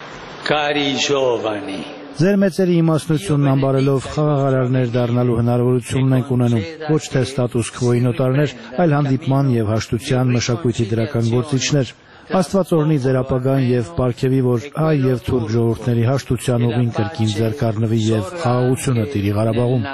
Կարի ժովանի Ձեր մեծերի իմաստնությունն ամբարելով խաղաղարարներ դառնալու հնարավորությունն ենք ունենում, ոչ թե ստատուս քվոյի նոտարներ, այլ հանդիպման եւ հաշտության մշակույթի դրական գործիչներ։ Աստված օրհնի ձեր ապագան եւ պարգևի, որ հայ եւ թուրք ժողովուրդների հաշտության ուղին կրկին ձեռք առնվի եւ խաղաղությունը տիրի Ղարաբաղում։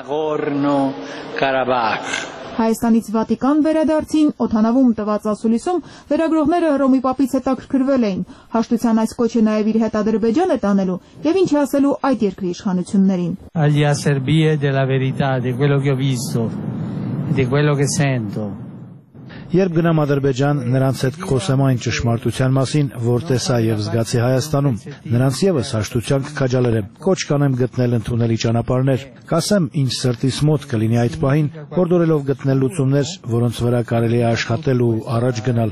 Հայաստանից Վատիկան վերադարձին օդանավում տված ասուլիսում լրագրողները Հռոմի Պապից հետաքրքրվել էին։ Հաշտության այս կոչը նաև իր հետ Ադրբեջան է տանելու եւ ինչ է ասելու այդ երկրի իշխանություններին։ Agli acerbi della verità, di quello che ho visto, di quello che sento. Երբ գնամ Ադրբեջան, նրանց հետ կխոսեմ այն ճշմարտության մասին, որ տեսա եւ զգացի Հայաստանում, նրանց եւս հաշտության կքաջալերեմ, կոչ կանեմ գտնել ընդունելի ճանապարհներ, կասեմ ինչ սրտիս մոտ կլինի այդ պահին, հորդորելով գտնել լուծումներ, որոնց վրա կարելի է աշխատել ու առաջ գնալ։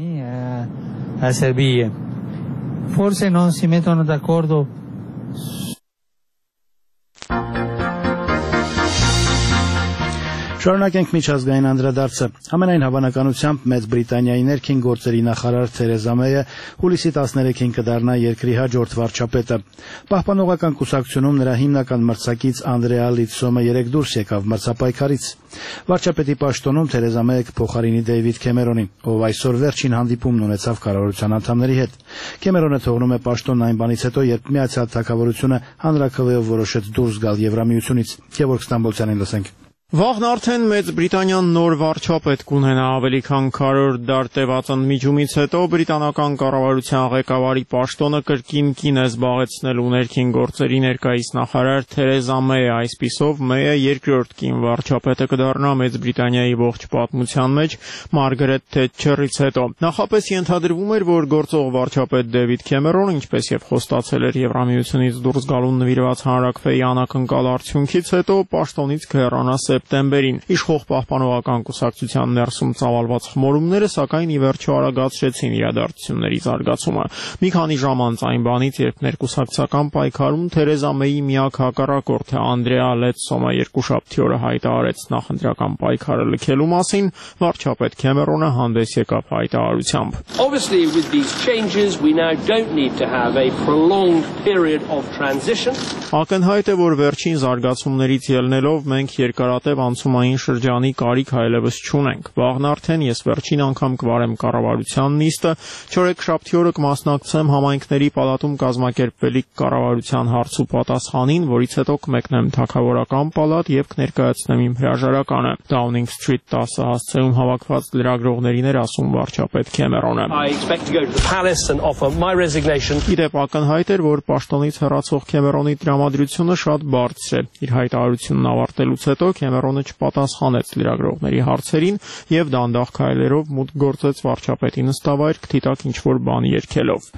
Forse non si mettono d'accordo. Շարունակենք միջազգային անդրադարձը։ Ամենայն հավանականությամբ Մեծ Բրիտանիայի ներքին գործերի նախարար Թերեզա Մեյը հուլիսի տասներեքին կդառնա երկրի հաջորդ վարչապետը։ Պահպանողական կուսակցությունում նրա հիմնական մրցակից Անդրեա Լիցսոմը երեկ դուրս եկավ մրցապայքարից։ Վարչապետի պաշտոնում Թերեզա Մեյը կփոխարինի Դեյվիդ Քեմերոնին, ով այսօր վերջին հանդիպումն ունեցավ կառավարության անդամների հետ։ Քեմերոնը թողնում է պաշտոնն այն բանից հետո, երբ Միացյալ Թագավորությունը հանրաքվեով որոշեց դուրս գալ Եվրամիությունից։ Գևորգ Ստամբոլցյանին լսենք։ Վաղն արդեն Մեծ Բրիտանիան նոր վարչապետ կունենա ավելի քան քառորդ դար տևած ընդմիջումից հետո բրիտանական կառավարության ղեկավարի պաշտոնը կրկին կին է զբաղեցնելու ներքին գործերի ներկայիս նախարար Թերեզա Մեյը, այսպիսով Մեյը երկրորդ կին վարչապետը կդառնա Մեծ Բրիտանիայի ողջ պատմության մեջ Մարգարետ Թետչերից հետո։ Նախապես ենթադրվում էր, որ գործող վարչապետ Դեվիդ Քեմերոնը, ինչպես եւ խոստացել էր Եվրամիությունից դուրս գալուն նվիրված հանրաքվեի անակնկալ արդյունքից հետո պաշտոնից կհեռանա սեպտեմբերին։ Իշխող պահպանողական կուսակցության ներսում ծավալված խմորումները, սակայն ի վերջո արագացրեցին իրադարձությունների զարգացումը։ Մի քանի ժամ անց այն բանից, երբ ներկուսակցական պայքարում Թերեզա Մեյի միակ հակառակորդը Անդրեա Լետսոմը երկուշաբթի օրը հայտարարեց նախընտրական պայքարը լքելու մասին, վարչապետ Քեմերոնը հանդես եկավ հայտարարությամբ։ Obviously with these changes we now don't need to have a prolonged period of transition. Ակնհայտ է, որ վերջին զարգացումներից ելնելով մենք երկարատև դարտև անցումային շրջանի կարիք այլևս չունենք։ Վաղն արդեն ես վերջին անգամ կվարեմ կառավարության նիստը, չորեքշաբթի օրը կմասնակցեմ համայնքների պալատում կազմակերպվելիք կառավարության հարց ու պատասխանին, որից հետո կմեկնեմ թագավորական պալատ եւ կներկայացնեմ իմ հրաժարականը։ Downing Street տասը հասցեում հավաքված լրագրողներին էր ասում վարչապետ Քեմերոնը։ Իդեպ ակնհայտ էր, որ պաշտոնից հեռացող Քեմերոնի տրամադրությունը շատ բարձր է։ Իր հայտարարությունն ավարտելուց հետո Քեմերոնը չպատասխանեց լրագրողների հարցերին եւ դանդաղ քայլերով մուտք գործեց վարչապետի նստավայր քթի տակ ինչ-որ բան երգելով։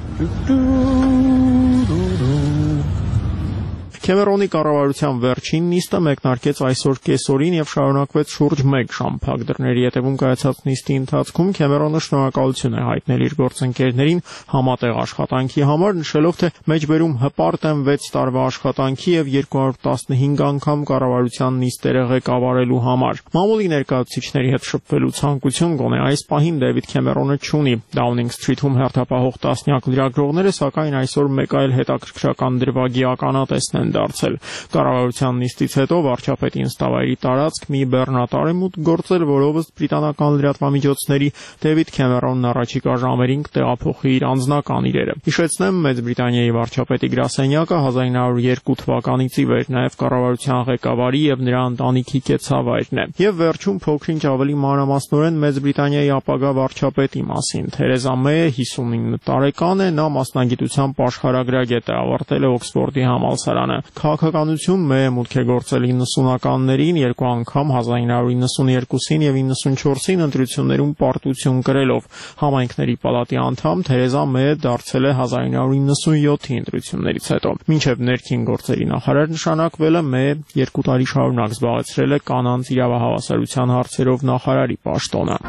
Քեմերոնի կառավարության վերջին նիստը մեկնարկեց այսօր կեսօրին եւ շարունակվեց շուրջ մեկ ժամ։ Փակ դռների ետևում կայացած նիստի ընթացքում Քեմերոնը շնորհակալություն է հայտնել իր գործընկերներին համատեղ աշխատանքի համար, նշելով, թե մեջբերում հպարտ են վեց տարվա աշխատանքի եւ երկու հարյուր տասնհինգ անգամ կառավարության նիստերը ղեկավարելու համար։ Մամուլի ներկայացուցիչների հետ շփվելու ցանկություն գոնե այս պահին Դեվիդ Քեմերոնը չունի։ Downing Street-ում հերթապահող տասնյակ լրագրողները սակայն այսօր մեկ այլ հետաքրքրական դրվագի ականատեսն են դարձել։ Կառավարության նիստից հետո վարչապետի նստավայրի տարածք մի բեռնատար է մուտք գործել, որով ըստ բրիտանական լրատվամիջոցների Դեվիդ Քեմերոնն առաջիկա ժամերին կտեղափոխի իր անձնական իրերը։ Հիշեցնեմ, Մեծ Բրիտանիայի վարչապետի գրասենյակը հազար նույն հարյուր երկու թվականից ի վեր նաև կառավարության ղեկավարի եւ նրա ընտանիքի կեցավայրն է։ Եվ վերջում փոքրինչ ավելի մանրամասնորեն Մեծ Բրիտանիայի ապագա վարչապետի մասին։ Թերեզա Մեյը հիսունինը տարեկան է, նա մասնագիտությամբ աշխարհագրագետ է, ավարտել է Օքսֆորդի համալսարանը։ Քաղաքականություն Մեյը մուտք է գործել իննսունականներին, երկու անգամ հազար նույն հարյուր իննսուներկուսին եւ իննսունչորսին ընտրություններում պարտություն կրելով։ Համայնքների պալատի անդամ Թերեզա Մեյը դարձել է հազար նույն հարյուր իննսունյոթի ընտրություններից հետո։ Մինչև ներքին գործերի նախարար նշանակվելը Մեյը երկու տարի շարունակ զբաղեցրել է կանանց իրավահավասարության հարցերով նախարարի պաշտոնը։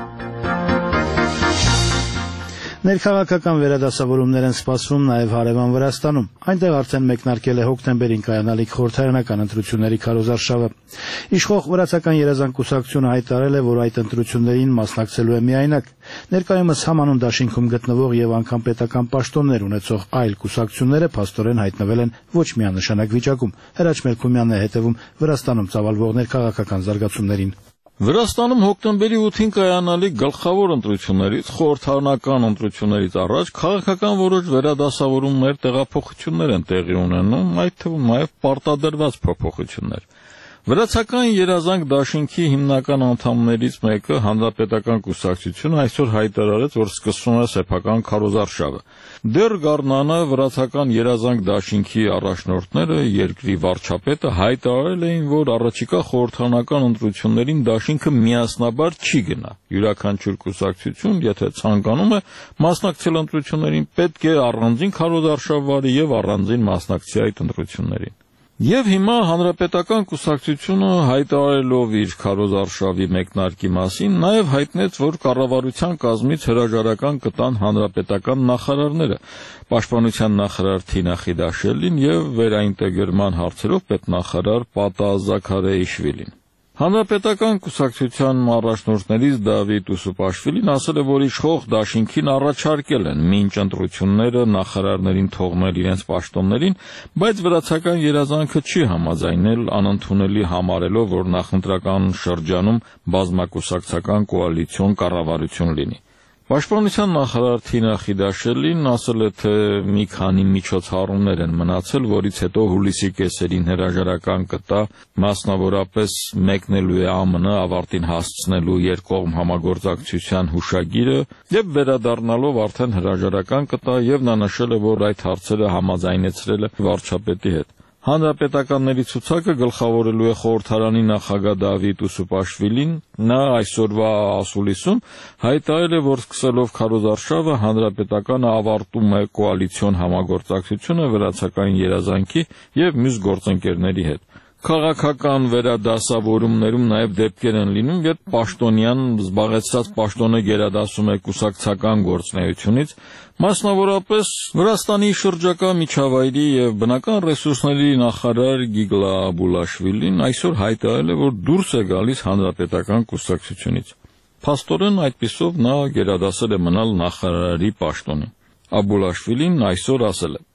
Ներքաղաքական վերադասավորումներ են սպասվում նաև հարևան Վրաստանում։ Այնտեղ արդեն մեկնարկել է հոկտեմբերին կայանալիք խորհրդարանական ընտրությունների քարոզարշավը։ Իշխող վրացական երազանք կուսակցությունը հայտարարել է, որ այդ ընտրություններին մասնակցելու է միայնակ։ Ներկայումս համանուն դաշինքում գտնվող եւ անգամ պետական պաշտոններ ունեցող այլ կուսակցությունները փաստորեն հայտնվել են ոչ միանշանակ վիճակում։ Հրաչ Մելքումյանն է հետևում Վրաստանում ծավալվող ներքաղաքական զարգացումներին։ Վրաստանում հոկտեմբերի ութին կայանալիք գլխավոր ընտրություններից, խորհրդարանական ընտրություններից առաջ քաղաքական որոշ վերադասավորումներ, տեղափոխություններ են տեղի ունենում, այդ թվում նաև պարտադրված փոփոխություններ։ Վրացական երազանք դաշինքի հիմնական անդամներից մեկը Հանրապետական կուսակցությունը այսօր հայտարարեց, որ սկսվում է սեփական քարոզարշավը։ Դեռ գարնանը վրացական երազանք դաշինքի առաջնորդները, երկրի վարչապետը հայտարարել էին, որ առաջիկա խորհրդարանական ընտրություններին դաշինքը միասնաբար չի գնա։ Յուրաքանչյուր կուսակցություն, եթե ցանկանում է մասնակցել ընտրություններին, պետք է առանձին քարոզարշավ վարի եւ առանձին մասնակցի այդ ընտրություններին։ Եվ հիմա Հանրապետական կուսակցությունը հայտարարելով իր քարոզարշավի մեկնարկի մասին նաև հայտնեց, որ կառավարության կազմից հրաժարական կտան հանրապետական նախարարները, պաշտպանության նախարար Թինա Խիդաշելին եւ վերաինտեգրման հարցերով պետնախարար Պատա Զաքարեիշվիլին։ Հանրապետական կուսակցության առաջնորդներից Դավիթ Ուսուպաշվիլին ասել է, որ իշխող դաշինքին առաջարկել են մինչ ընտրությունները նախարարներին թողնել իրենց պաշտոններին, բայց վրացական երազանքը չի համաձայնել անընդունելի համարելով, որ նախընտրական շրջանում բազմակուսակցական կոալիցիոն կառավարություն լինի։ Պաշտպանության նախարար Թինա Խիդաշելին ասել է, թե մի քանի միջոցառումներ են մնացել, որից հետո հուլիսի կեսերին հրաժարական կտա, մասնավորապես մեկնելու է ԱՄՆ ավարտին հասցնելու երկկողմ համագործակցության հուշագիրը եւ վերադառնալով արդեն հրաժարական կտա եւ նա նշել է, որ այդ հարցերը համաձայնեցրել է վարչապետի հետ։ Հանրապետականների ցուցակը գլխավորելու է խորհրդարանի նախագահ Դավիթ Ուսուպաշվիլին, նա այսօրվա ասուլիսում հայտարարել է, որ սկսելով քարոզարշավը հանրապետականը ավարտում է կոալիցիոն համագործակցությունը վրացական երազանքի եւ մյուս գործընկերների հետ։ Քաղաքական վերադասավորումներում նաև դեպքեր են լինում, երբ պաշտոնյան զբաղեցրած պաշտոնը գերադասում է կուսակցական գործունեությունից, մասնավորապես Վրաստանի շրջակա միջավայրի եւ բնական ռեսուրսների նախարար Գիգլա Աբուլաշվիլին այսօր հայտարարել է, որ դուրս է գալիս հանրապետական կուսակցությունից։ Փաստորեն այդպիսով նա գերադասել է մնալ նախարարի պաշտոնին։ Աբուլաշվիլին այսօր ասել է.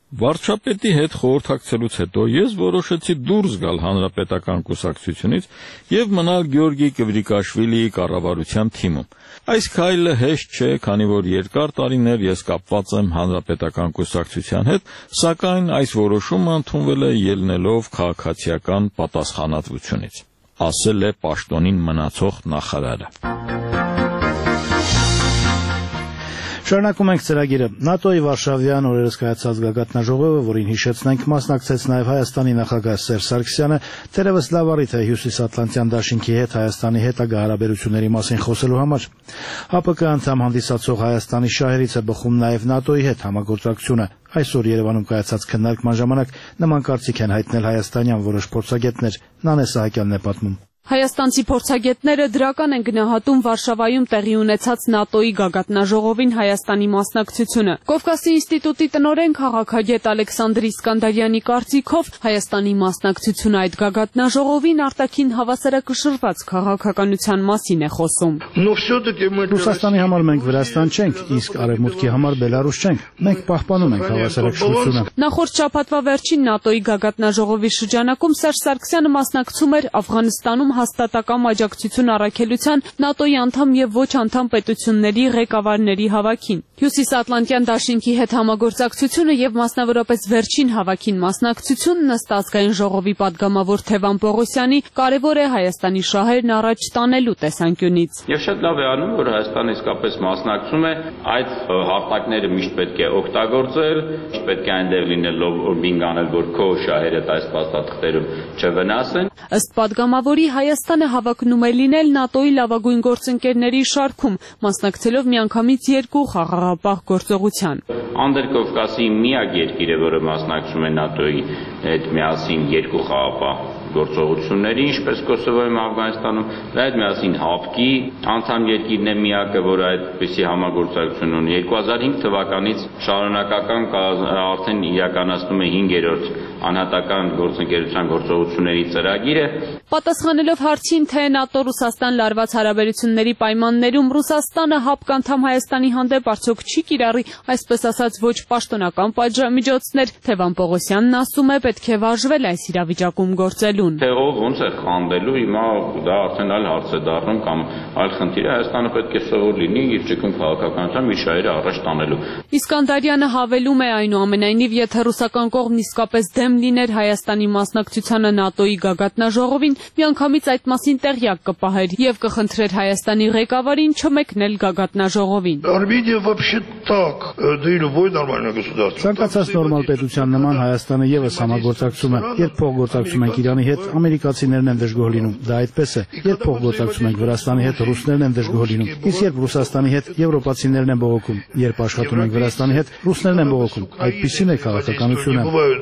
Վարչապետի հետ խորհրդակցելուց հետո ես որոշեցի դուրս գալ հանրապետական կուսակցությունից եւ մնալ Գյորգի Կվրիկաշվիլիի կառավարության թիմում։ Այս քայլը հեշտ չէ, քանի որ երկար տարիներ ես կապված եմ հանրապետական կուսակցության հետ, սակայն այս որոշումը ընդունվել է ելնելով քաղաքացիական պատասխանատվությունից, ասել է պաշտոնին մնացող նախարարը։ Շարունակում ենք ծրագիրը։ ՆԱՏՕ-ի Վարշավյան օրերս կայացած գագաթնաժողովը, որին հիշեցնենք, մասնակցեց նաև Հայաստանի նախագահ Սերժ Սարգսյանը, թերևս լավ առիթ է Հյուսիսատլանտյան դաշինքի հետ Հայաստանի հետագա հարաբերությունների մասին խոսելու համար։ ՀԱՊԿ անդամ հանդիսացող Հայաստանի շահերից է բխում նաև ՆԱՏՕ-ի հետ համագործակցությունը։ Այսօր Երևանում կայացած քննարկման ժամանակ նման կարծիք են հայտնել հայաստանյան որոշ փորձագետներ։ Նանե Սահակյանն է պատմում։ Հայաստանցի փորձագետները դրական են գնահատում Վարշավայում տեղի ունեցած ՆԱՏՕ-ի գագաթնաժողովին Հայաստանի մասնակցությունը։ Կովկասի ինստիտուտի տնօրեն քաղաքագետ Ալեքսանդր Իսկանդարյանի կարծիքով Հայաստանի մասնակցությունը այդ գագաթնաժողովին արտաքին հավասարակշռված քաղաքականության մասին է խոսում։ Ռուսաստանի համար մենք Վրաստան չենք, իսկ Արևմուտքի համար Բելարուս չենք։ Մենք պահպանում ենք հավասարակշռությունը։ Նախորդ շաբաթվա վերջին ՆԱՏՕ-ի գագաթնաժողովի շրջանակում Սերժ Սարգսյանը մասնակցում էր Աֆղանստանում հաստատակամ աջակցություն առաքելության ՆԱՏՕ-ի անդամ եւ ոչ անդամ պետությունների ղեկավարների հավաքին։ Հյուսիսատլանտյան դաշինքի հետ համագործակցությունը եւ մասնավորապես վերջին հավաքին մասնակցությունն ըստ ազգային ժողովի падգամավոր Թևան Պողոսյանի կարևոր է Հայաստանի շահերն առաջ տանելու տեսանկյունից։ Եվ շատ լավ է անում, որ Հայաստանը իսկապես մասնակցում է, այդ հարտակները միշտ պետք է օգտագործել, միշտ պետք է այնտեղ լինել լոբինգ անել, որ քո շահերը այս փաստաթղթերում չվնասեն։ Ըստ падգամավորի Հայաստանը հավակնում է լինել ՆԱՏՕ-ի լավագույն գործընկերների շարքում, մասնակցելով միանգամից երկու խաղաղապահ գործողության։ Անդրկովկասի միակ երկիրը, որը մասնակցում է ՆԱՏՕ-ի հետ միասին երկու խաղաղապահ գործողությունների, ինչպես Կոսովոյում, Աֆղանստանում, դա հետ միասին ՀԱՊԿ-ի անդամ երկիրն է միակը, որը այդպիսի համագործակցություն ունի։ երկու հազար հինգ թվականից շարունակական արդեն իրականացնում է հինգերորդ անհատական գործընկերության գործողությունների ծրագիրը։ Պատասխանելով հարցին, թե ՆԱՏՕ-Ռուսաստան լարված հարաբերությունների պայմաններում Ռուսաստանը ՀԱՊԿ անդամ Հայաստանի հանդեպ արդյոք չի կիրառի, այսպես ասած, ոչ պաշտոնական պատժամիջոցներ, Թևան Պողոսյանն ասում է, պետք է վարժվել այս իրավիճակում գործելուն։ Թե ով ոնց է խանդելու, հիմա դա արդեն այլ հարց է դառնում կամ այլ խնդիր է, Հայաստանը պետք է սովոր լինի իր ճկուն քաղաքականությամբ իր շահերը առաջ տանելու։ Իսկանդարյանը հավելում է, այնուամենայնիվ, եթե ռուսական կողմն իսկապես դեմ լիներ Հայաստանի մասնակցությանը ՆԱՏՕ-ի գագաթնաժողովին, միանգամից այդ մասին տեղյակ կպահեր եւ կխնդրեր Հայաստանի ղեկավարին չմեկնել գագաթնաժողովին։ Ցանկացած նորմալ պետության նման Հայաստանը եւս համագործակցում է, երբ փոխգործակցում ենք Իրանի հետ, ամերիկացիներն են դժգոհ լինում, դա այդպես է, երբ փոխգործակցում ենք Վրաստանի հետ, ռուսներն են դժգոհ լինում, իսկ երբ Ռուսաստանի հետ, եվրոպացիներն են բողոքում, երբ աշխատում ենք Վրաստանի հետ, ռուսներն են բողոքում, այդպիսին է քաղաքականությունը։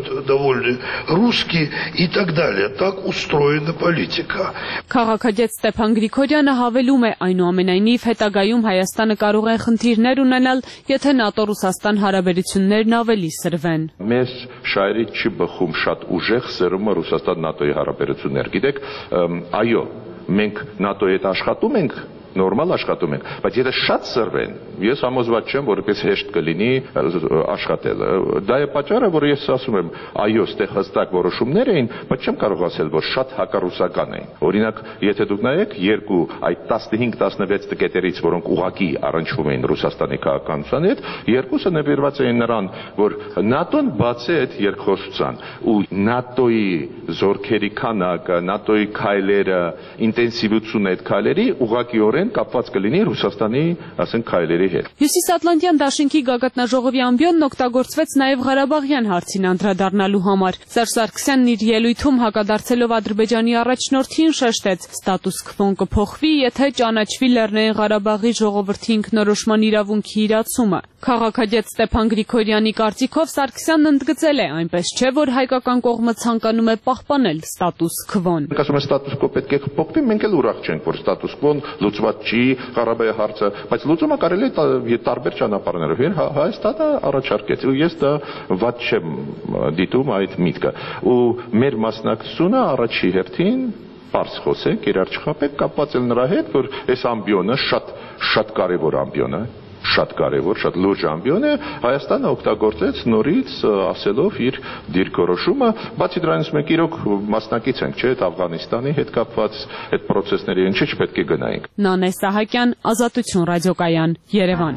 Քաղաքագետ Ստեփան Գրիգորյանը հավելում է, այնուամենայնիվ հետագայում Հայաստանը կարող է խնդիրներ ունենալ, եթե ՆԱՏՕ-Ռուսաստան հարաբերություններն ավելի սրվեն։ Մեզ շահերի չի բխում շատ ուժեղ սերումը Ռուսաստան-ՆԱՏՕ-ի հարաբերություններ։ Գիտեք, այո, մենք ՆԱՏՕ-ի հետ աշխատում ենք, նորմալ աշխատում ենք, բայց եթե շատ սրվեն, ես համոզված չեմ, որ այդպես հեշտ կլինի աշխատել։ Դա է պատճառը, որ ես ասում եմ, այո, ստեղ հստակ որոշումներ էին, բայց չեմ կարող ասել, որ շատ հակառուսական էին։ Օրինակ, եթե դուք նայեք երկու այդ տասնհինգ տասնվեց տկետերից, որոնք ուղղակի առնչվում էին Ռուսաստանի քաղաքականության հետ, երկուսը նվիրված էին նրան, որ ՆԱՏՕ-ն բացի այդ երկխոսության ու ՆԱՏՕ-ի զորքերի քանակը, ՆԱՏՕ-ի քայլերը, ինտենսիվությունը այդ քայլերի ուղղակիորեն կապված կլինի Ռուսաստանի, ասենք, քայլերի հետ։ Հյուսիսատլանտյան դաշինքի գագաթնաժողովի ամբիոնն օգտագործվեց նաև Ղարաբաղյան հարցին անդրադառնալու համար։ Սերժ Սարգսյանն իր ելույթում հակադարձելով Ադրբեջանի առաջնորդին շեշտեց. ստատուս քվոն կփոխվի, եթե ճանաչվի Լեռնային Ղարաբաղի ժողովրդի ինքնորոշման իրավունքի իրացումը։ Քաղաքագետ Ստեփան Գրիգորյանի կարծիքով Սարգսյանն ընդգծել է, այնպես չէ, որ հայկական կողմը ցանկանում է պահպանել ստատուս քվոն։ Ասում են ստատուս քվո պետք է փոխվի, մենք էլ ուրախ չենք, որ ստատուս քվոն լուծված չի, Ղարաբաղի հարցը, բայց լուծումը կարելի է տարբեր ճանապարհներով։ Հայաստանը առաջարկեց, ու ես դա վատ չեմ դիտում այդ միտքը։ Ու մեր մասնակցությունը առաջի հերթին պարզ խոսենք, իրար չխաբենք, կապված էլ նրա հետ, որ այս ամբիոնը շատ շատ կարևոր ամբիոն է։ շատ կարևոր, շատ լուրջ ամբիոն է, Հայաստանը օգտագործեց նորից ասելով իր դիրքորոշումը, բացի դրանից մենք իրոք մասնակից ենք, չէ՞, այդ Աֆղանիստանի հետ կապված այդ process-ների, ինչի՞ չպետք է գնայինք։ Նանե Սահակյան, Ազատություն ռադիոկայան, Երևան։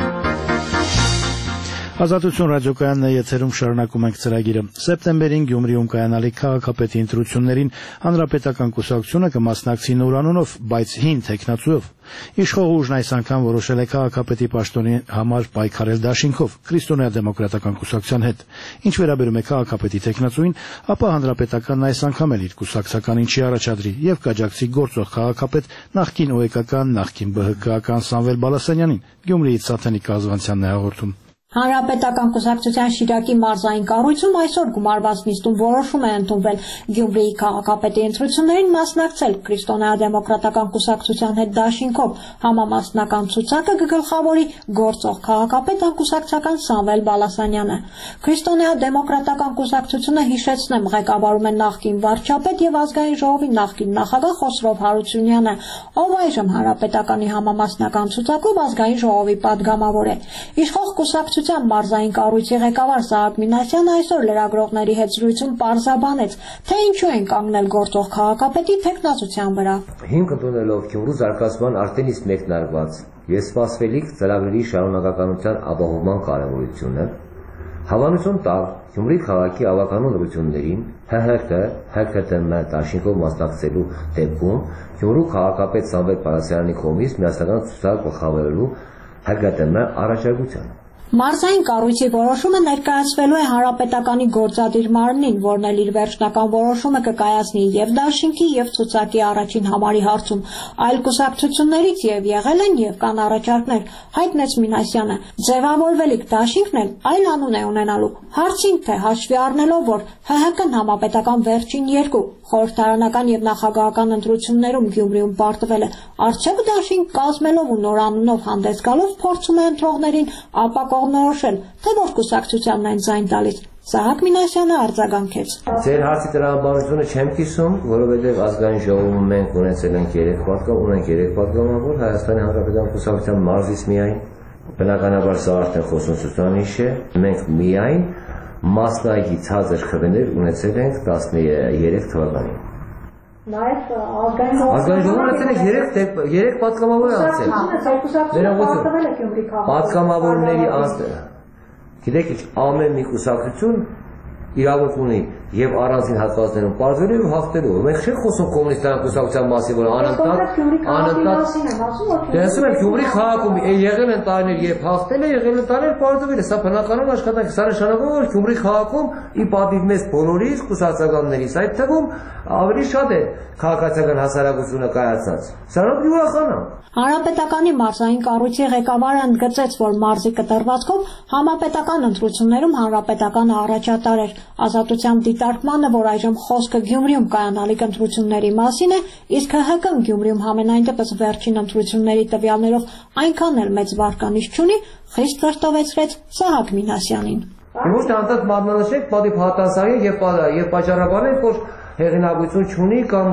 Ազատություն ռադիոկայանն է եթերում, շարունակում ենք ծրագիրը։ Սեպտեմբերին Գյումրիում կայանալիք քաղաքապետի ընտրություններին Հանրապետական կուսակցությունը կմասնակցի նոր անունով, բայց հին թեկնածուով։ Իշխող ուժն այս անգամ որոշել է քաղաքապետի պաշտոնի համար պայքարել դաշինքով Քրիստոնեա-դեմոկրատական կուսակցության հետ։ Ինչ վերաբերում է քաղաքապետի թեկնածուին, ապա Հանրապետականն այս անգամ էլ իր կուսակցականին չի առաջադրի եւ կաջակցի գործող քաղաքապետ նախկին օ է կա կան, նախկին բը հը կա-ական Սամվել Բալասանյանին։ Գյումրիից Սաթենիկ Կազվանցյանն է հաղորդում։ Հանրապետական կուսակցության Շիրակի մարզային կառույցում այսօր գումարված նիստում որոշում է ընդունվել Գյումրիի քաղաքապետի ընտրություններին մասնակցել Քրիստոնեա-դեմոկրատական կուսակցության հետ դաշինքով համամասնական ցուցակը կգլխավորի գործող քաղաքապետ անկուսակցական Սամվել Բալասանյանը։ Քրիստոնեա-դեմոկրատական կուսակցությունը, հիշեցնեմ, ղեկավարում է նախկին վարչապետ եւ ազգային ժողովի նախկին նախագահ Խոսրով Հարությունյանը, ով այժմ Հանրապետականի համամասնական ցուցակով ազգային ժողովի падգամավոր է։ Իշխող կուսակցության մարզային կառույցի ղեկավար Սահակ Մինասյանը այսօր լրագրողների հետ զրույցում պարզաբանեց, թե ինչու են կանգնել գործող քաղաքապետի թեկնածության վրա։ Հիմք ընդունելով Գյումրու զարգացման արդեն իսկ մեկնարկված եւ սպասվելիք ծրագրերի շարունակականության ապահովման կարեւորությունը, հավանություն տալ Գյումրի քաղաքի ավականուն ընտրություններին հ հ կը, հ քը դե եմ դաշինքով մասնակցելու դեպքում Գյումրու քաղաքապետ Սամվել Բալասյանի կողմից միասնական ցուցակ գլխավորելու հ գ դե եմ առաջարկության։ Մարզային կառույցի որոշումը ներկայացվելու է Հանրապետականի գործադիր մարմնին, որն էլ իր վերջնական որոշումը կկայացնի եւ դաշինքի եւ ցուցակի առաջին համարի հարցում։ Այլ կուսակցություններից եւ եղել են եւ կան առաջարկներ, հայտնեց Մինասյանը։ Ձևավորվելիք դաշինքն էլ այլ անուն է ունենալու։ Հարցին, թե հաշվի առնելով, որ հ հ կն համապետական վերջին երկու խորհրդարանական եւ նախագահական ընտրություններում Գյումրիում պարտվել է, արդյոք դաշինք կազմելով ու նոր անունով հանդես գալով փորձում է ընտրողներին ապա կողմնորոշել, թե որ կուսակցությանն են ձայն տալիս։ Սահակ Մինասյանը արձագանքեց։ Ձեր հարցի տրամաբանությունը չեմ կիսում, որովհետև ազգային ժողովում մենք ունեցել ենք երեք պատգամ, ունենք երեք պատգամավոր, Հայաստանի Հանրապետական կուսակցության մարզից միայն, բնականաբար սա արդեն խոսունցուցանիշ է, մենք միայն մասնագի ցածր խմբեր ունեցել ենք տասներեք թվականին։ Նաև ազգային ժողովը ունեցել է երեք երեք պատգամավոր է անցել։ Պատգամավորների անցը։ Գիտեք, ամեն մի կուսակցություն իրավունք ունի եւ առանձին հատվածներում պարզելու եւ հաղթելու։ Մենք չենք խոսում կոմունիստական կուսակցության մասին, որ անընդհատ անընդհատ Դեսում եք Գյումրի քաղաքում եղել են տարիներ, երբ հաղթել է, եղել են տարիներ պարզվել է։ Սա բնականon աշխատանք է, սա նշանակում է, որ Գյումրի քաղաքում ի պատիվ մեծ բոլորիս կուսակցականներից, այդ թվում ավելի շատ է քաղաքացիական հասարակությունը կայացած։ Սրանով յուրախանանք։ Հանրապետականի մարզային կառույցի ղեկավարը ընդգծեց, որ մարզի կտրվածքով համապետական ընտրություններում հանրապետականը առաջատար էր։ Ազատության դիտարկմանը, որ այժմ խոսքը Գյումրիում կայանալիք ընտրությունների մասին է, իսկ հ հ կն Գյումրիում համենայն դեպս վերջին ընտրությունների տվյալներով այնքան էլ մեծ վարկանիշ չունի, խիստ վրդովեցրեց Սահակ Մինասյանին։ Ոչ թե անդադ մատնանշեք, պատիվ հատանսային եւ եւ պատճառաբանենք, որ հեղինակություն չունի կամ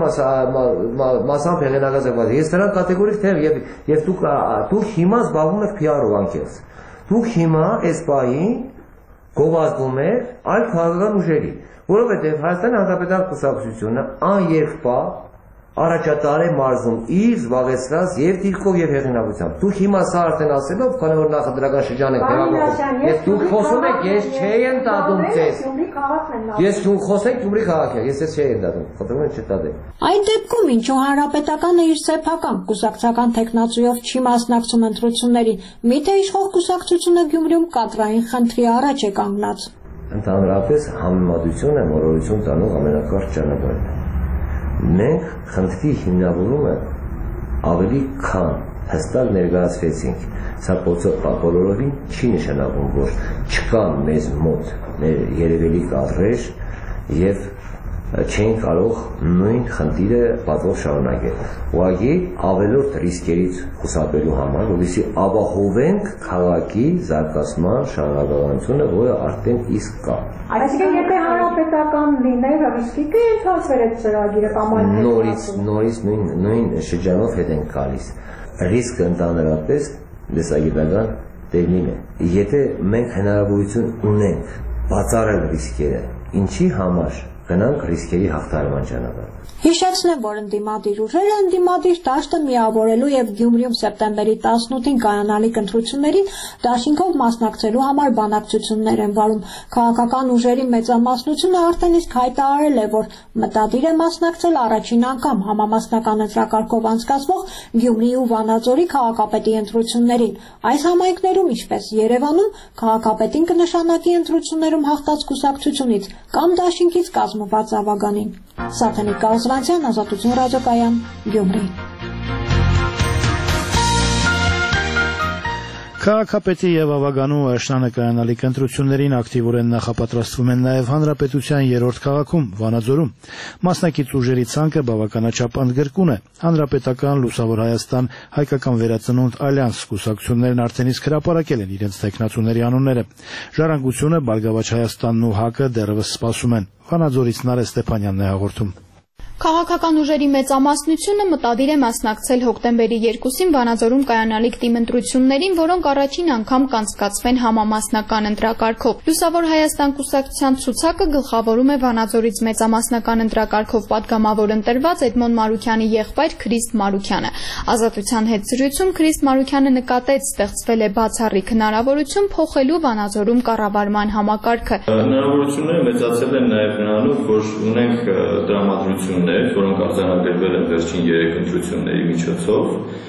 մասամբ հեղինակազրկված։ Ես դրան կատեգորիկ թեմ եւ եւ դուք դուք հիմա զբաղվում եք P R-ով անկեղծ։ Դուք հիմա այս պահին գովազդում եք այլ քաղաքական ուժերի, որովհետեւ Հայաստանի Հանրապետական կուսակցությունը աներկպա առաջատար է մարզում իր զբաղեցրած եւ դիրքով եւ հեղինակությամբ։ Դուք հիմա սա արդեն ասելով, քանի որ նախընտրական շրջան եք տեղափոխվում, եւ դուք խոսում եք, ես չէի ընդդադում ձեզ։ Ես դու խոսեք Գյումրի քաղաք է, ես ես չէի ընդդադում, խնդրում եմ չտադեք։ Այդ դեպքում ինչու Հանրապետականը իր սեփական կուսակցական տեխնացուով չի մասնակցում ընտրություններին, միթե իշխող կուսակցությունը Գյումրիում կադրային խնդրի առաջ է կանգնած։ Ընդհանրապես համեմատությունը մոլորություն տանող ամենակարճ ճանապարհն է։ Մենք խնդրի հիմնավորումը ավելի քան հստակ ներկայացրեցինք, սա բոլորովին չի նշանակում, որ չկա մեզ մոտ երևելի կադրեր եւ չեն կարող նույն խնդիրը պատվով շարունակել։ Ուղղակի ավելորդ ռիսկերից խուսափելու համար, որովհետեւ ապահովենք քաղաքի զարգացման շարունակականությունը, որը արդեն իսկ կա։ Այսինքն եթե հանրապետական լիներ, ռիսկի կընթացվեր այդ ծրագիրը կամ այլ նորից նորից նույն նույն շրջանով հետ են գալիս։ Ռիսկը ընդհանրապես լեսագիտական տերմին է։ Եթե մենք հնարավորություն ունենք բացառել ռիսկերը, ինչի համար գնանք ռիսկերի հաղթահարման ճանապարհ։ Հիշեցնեմ, որ ընդդիմադիր ուժերը ընդդիմադիր դաշտը միավորելու եւ Գյումրիում սեպտեմբերի տասնութին կայանալիք ընտրություններին դաշինքով մասնակցելու համար բանակցություններ են վարում։ Քաղաքական ուժերի մեծամասնությունը արդեն իսկ հայտարարել է, որ մտադիր է մասնակցել առաջին անգամ համամասնական ընտրակարգով անցկացվող Գյումրիի ու Վանաձորի քաղաքապետի ընտրություններին։ Այս համայնքներում, ինչպես Երևանում, քաղաքապետին կնշանակի ընտրություններում հաղթած կուսակցությունից կամ դաշինքից կազմված ավագանին։ Սաթենիկ Կազրանցյան, Ազատություն ռադիոկայան, Գյումրի։ Քաղաքապետի եւ ավագանու աշնանեկայանալիք ընտրություններին ակտիվորեն նախապատրաստվում են նաեւ հանրապետության երրորդ քաղաքում Վանաձորում։ Մասնակից ուժերի ցանկը բավականաչափ ընդգրկուն է։ Հանրապետական, Լուսավոր Հայաստան, Հայկական վերածնունդ Ալյանս կուսակցություններն արդեն իսկ հրապարակել են իրենց տեխնացուների անունները։ Ժառանգությունը, Բարգավաճ Հայաստանն ու ՀԱԿ-ը դեռևս սպասում են։ Վանաձորից Նարէ Ստեփանյանն է հաղորդում։ Քաղաքական ուժերի մեծամասնությունը մտադիր է մասնակցել հոկտեմբերի երկուսին Վանաձորում կայանալիք տիմընտրություններին, որոնք առաջին անգամ կանցկացվեն համամասնական ընտրակարգով։ Լուսավոր Հայաստան կուսակցության ցուցակը գլխավորում է Վանաձորից մեծամասնական ընտրակարգով պատգամավոր ընտրված Էդմոն Մարուքյանի եղբայր Քրիստ Մարուքյանը։ Ազատության հետ զրույցում Քրիստ Մարուքյանը նկատեց, ստեղծվել է բացառիկ հնարավորություն փոխելու Վանաձորում կառավարման համակարգը։ Հնարավորությունները մեծացել են նաև նրանով, որ ունենք դրամատրություն որոնք արձանագրվել են վերջին երեք ընտրությունների միջոցով։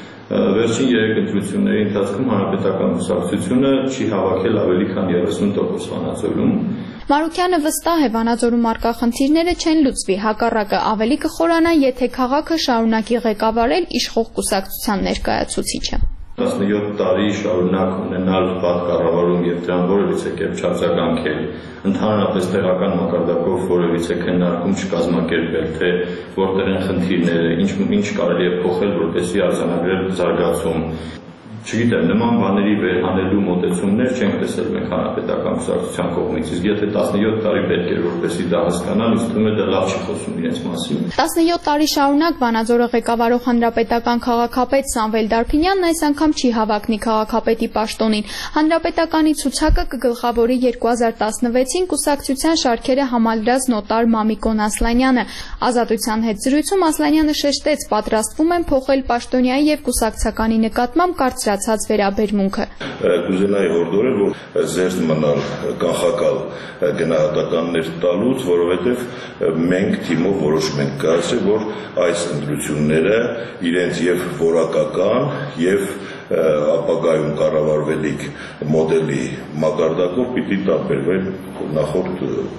Վերջին երեք ընտրությունների ընթացքում հանրապետական կուսակցությունը չի հավաքել ավելի քան երեսուն տոկոս Վանաձորում։ Մարուքյանը վստահ է, Վանաձորում առկա խնդիրները չեն լուծվի, հակառակը ավելի կխորանա, եթե քաղաքը շարունակի ղեկավարել իշխող կուսակցության ներկայացուցիչը։ տասնյոթ տարի շարունակ ունենալ վատ կառավարում եւ դրան որևիցե կերպ չարձագանքել, ընդհանրապես տեղական մակարդակով որևիցե քննարկում չկազմակերպել, թե որտեղ են խնդիրները, ինչ ինչ կարելի է փոխել, որպեսզի արձանագրել զարգացում։ Չգիտեմ, նման բաների վերհանելու մոտեցումներ չենք տեսել մենք հանրապետական կուսակցության կողմից, իսկ եթե տասնյոթ տարի պետք է որպեսզի դա հասկանան, ինձ թվում է դա լավ չի խոսում իրենց մասին։ տասնյոթ տարի շարունակ Վանաձորը ղեկավարող հանրապետական քաղաքապետ Սամվել Դարփինյանն այս անգամ չի հավակնի քաղաքապետի պաշտոնին։ Հանրապետականի ցուցակը կգլխավորի երկու հազար տասնվեցին կուսակցության շարքերը համալրած նոտար Մամիկոն Ասլանյանը։ Ազատության հետ զրույցում Ասլանյանը շեշտեց, պատրաստվում են փոխել պաշտոնյայի եւ կուսակցականի նկատմամբ կարծրացած վերաբերմունքը։ Կուզենայի հորդորել, որ զերծ մնալ կանխակալ գնահատականներ տալուց, որովհետև մենք թիմով որոշում ենք կայացրել, որ այս ընտրությունները իրենց եւ որակական եւ ապագայում կառավարվելիք մոդելի մակարդակով պիտի տարբերվեն նախորդ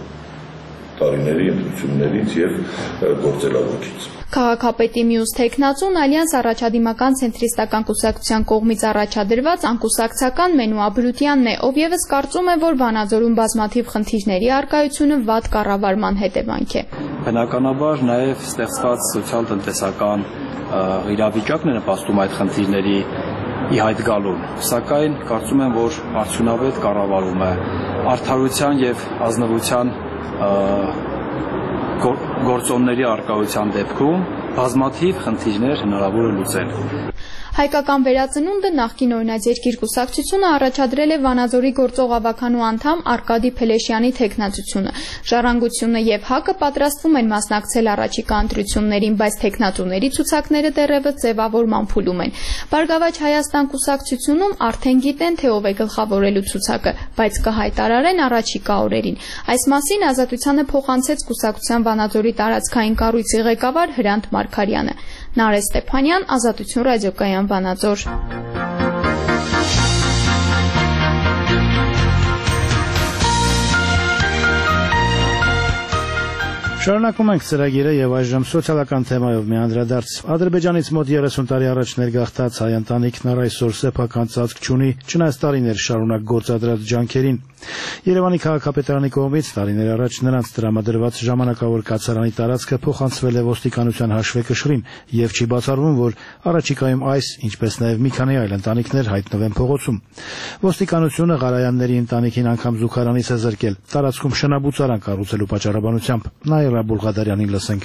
տարիների ընտրություններից եւ գործելավոճից։ Քաղաքապետի մյուս թեկնածուն Ալյանս առաջադիմական ցենտրիստական կուսակցության կողմից առաջադրված անկուսակցական Մենու Աբրուտյանն է, ով եւս կարծում է, որ Վանաձորում բազմաթիվ խնդիրների առկայությունը վատ կառավարման հետևանք է։ Բնականաբար նաեւ ստեղծված սոցիալ-տնտեսական իրավիճակն է նպաստում այդ խնդիրների ի հայտ գալուն, սակայն կարծում եմ, որ արդյունավետ կառավարումը արդարության եւ ազնվության գործոնների արկայության դեպքում բազմաթիվ խնդիրներ հնարավոր է լուծել։ Հայկական վերածնունդը նախկին օրինաձերքիր կուսակցությունը առաջադրել է Վանաձորի գործող ավականու անդամ Արկադի Փելեշյանի թեկնածությունը։ Ժառանգությունը եւ ՀԱԿ-ը պատրաստվում են մասնակցել առաջիկա ընտրություններին, բայց թեկնածուների ցուցակները դեռևս ձևավորման փուլում են։ Բարգավաճ Հայաստան կուսակցությունում արդեն գիտեն, թե ով է գլխավորելու ցուցակը, բայց կհայտարարեն առաջիկա օրերին։ Այս մասին Ազատությանը փոխանցեց կուսակցության Վանաձորի տարածքային կառույցի ղեկավար Հրանտ Մարգարյանը։ Նարէ Ստեփանյան, Ազատություն ռադիոկայան, Վանաձոր։ Շարունակում ենք ծրագիրը եւ այժմ սոցիալական թեմայով մի անդրադարձ։ Ադրբեջանից մոտ երեսուն տարի առաջ ներգաղթած հայ ընտանիքն առ այսօր սեփական ծածկ չունի, չնայած տարիներ շարունակ գործադրած ջանքերին։ Երևանի քաղաքապետարանի կողմից տարիներ առաջ նրանց տրամադրված ժամանակավոր կացարանի տարածքը փոխանցվել է ոստիկանության հաշվեկշռին եւ չի բացառվում, որ առաջիկայում այս, ինչպես նաեւ մի քանի այլ ընտանիքներ հայտնվեն փողոցում։ Ոստիկանությունը Ղարայանների ընտանիքին անգամ զուգարանից է զրկել տարածքում շնաբուծարան կառուցելու պատճառաբանությամբ։ Նայիրա Բուլղադարյանին լսենք։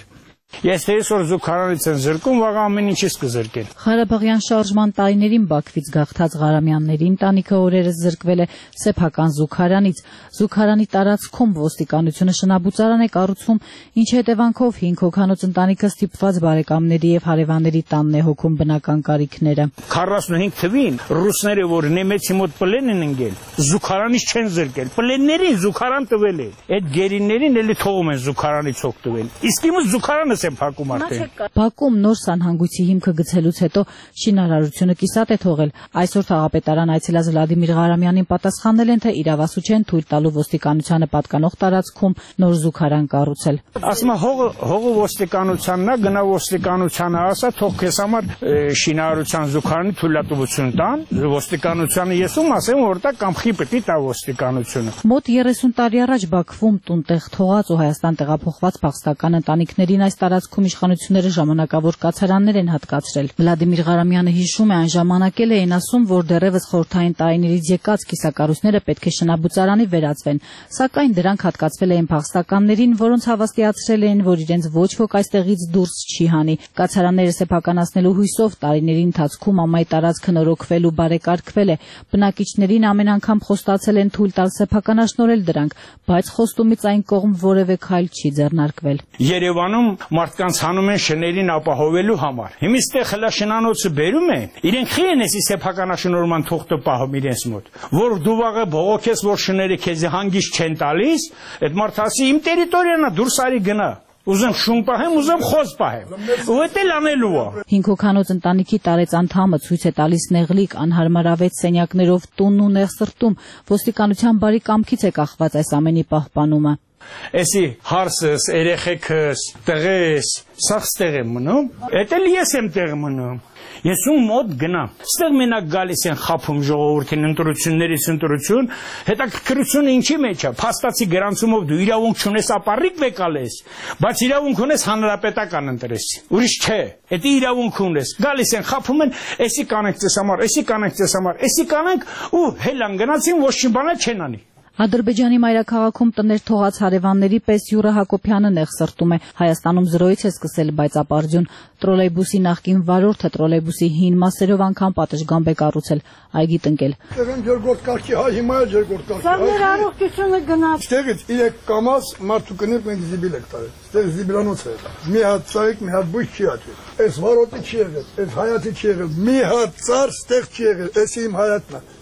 Ես թե այսօր զուգարանից են զրկում, վաղ ամեն ինչից կզրկեն։ Ղարաբաղյան շարժման տարիներին Բաքվից գաղթած Ղարամյանների ընտանիքը օրերս զրկվել է սեփական զուգարանից։ Զուգարանի տարածքում ոստիկանությունը շնաբուծարան է կառուցում, ինչի հետևանքով հինգ հոգանոց ընտանիքը ստիպված բարեկամների եւ հարևանների տանն է հոգում բնական կարիքները։ քառասունհինգ թվին ռուսները, որ նեմեցի մոտ պլեն են ընկել, զուգարանից չեն զրկել, պլեններին զուգարան տվել են։ Այդ գերիներին էլի թողում են զուգարանից օգտվել։ Իսկ իմը զուգարանը եմ փակում արդեն։ Բաքվում նոր սանհանգույցի հիմքը գցելուց հետո շինարարությունը կիսատ է թողել։ Այսօր թաղապետարան այցելած Վլադիմիր Ղարամյանին պատասխանել են, թե իրավասու չեն թույլ տալու ոստիկանությանը պատկանող տարածքում նոր զուգարան կառուցել։ Ասում հողը հողը ոստիկանությանն է, գնա ոստիկանությանը ասա, թող քեզ համար շինարարության զուգարանի թույլատվություն տան, ոստիկանությանը ես ում ասեմ, որ տա կամքի պետք է տա ոստիկանությունը։ Մոտ երեսուն տարի առաջ Բաքվում տունտեղ թողած ու Հայաստան տեղափոխված փախստական ընտանիքներին այս տարածքում իշխանությունները ժամանակավոր կացարաններ են հատկացրել։ Վլադիմիր Ղարամյանը հիշում է, այն ժամանակ էլ էին ասում, որ դեռևս խորհրդային տարիներից եկած կիսակառույցները պետք է շնաբուծարանի վերածվեն, սակայն դրանք հատկացվել էին փախստականներին, որոնց հավաստիացրել էին, որ իրենց ոչ ոք այստեղից դուրս չի հանի։ Կացարանները սեփականացնելու հույսով տարիների ընթացքում ամայի տարածքը նորոգվել ու բարեկարգվել է։ Բնակիչներին ամեն անգամ խոստացել են թույլ տալ սեփականաշնորհել դրանք, բայց խոստումից այն կողմ որևէ քայլ չի ձեռնարկվել։ Երևանում մարդկանց հանում են շներին ապահովելու համար։ Հիմա ստեղ խլաշնանոցը բերում են, իրենք խի են էսի սեփականաշնորհման թուղթը պահում իրենց մոտ, որ դու վաղը բողոքես, որ շները քեզ հանգիստ չեն տալիս, այդ մարդը ասի իմ տերիտորիան է, դուրս արի գնա։ Ուզեմ շուն պահեմ, ուզեմ խոզ պահեմ։ Ու դա էլ անելու է։ Հինգ հոգանոց ընտանիքի տարեց անդամը ցույց է տալիս նեղլիկ անհարմարավետ սենյակներով տունն ու նեղ սրտում։ Ոստիկանության բարի կամքից է կախված այս ամենի պահպանումը։ Էսի հարսս, երեխեքս, տղես, սաղ ստեղ եմ մնում, էդ էլ ես եմ տեղ մնում։ Ես ում մոտ գնամ։ Ստեղ մենակ գալիս են խափում ժողովրդին ընտրություններից ընտրություն, հետաքրքրությունը ինչի մեջ է։ Փաստացի գրանցումով դու իրավունք չունես ապառիկ վեկալես, բայց իրավունք ունես հանրապետական ընտրես։ Ուրիշ չէ։ Էդ իրավունք ունես։ Գալիս են խափում են, էսի կանենք ձեզ համար, էսի կանենք ձեզ համար, էսի կանենք ու հելան գնացին ոչ մի բան չեն անի։ Ադրբեջանի մայրաքաղաքում տներ թողած հարևանների պես Յուրա Հակոբյանը նեղ սրտում է։ Հայաստանում զրոյից է սկսել բայցապարզյուն։ Տրոլեյբուսի նախկին վարորդը տրոլեյբուսի հին մասերով անգամ պատշգամբ է կառուցել, այգի տնկել։ Տեղն ջերգորդ կարգի, հա հիմա է ջերգորդ կարգի։ Սարներ առողջությունը գնաց։ Ստեղից իրեք կամաց մարդու կներ մենք զիբիլ եք տարել։ Ստեղ զիբիլանոց է եղել։ Մի հատ ծայիկ, մի հատ բույս չի ածել։ Այս վարոտի չի եղել, այս հայացի չի եղել։ Մի հատ ծար ստեղ չի եղել, էս իմ հայացն է։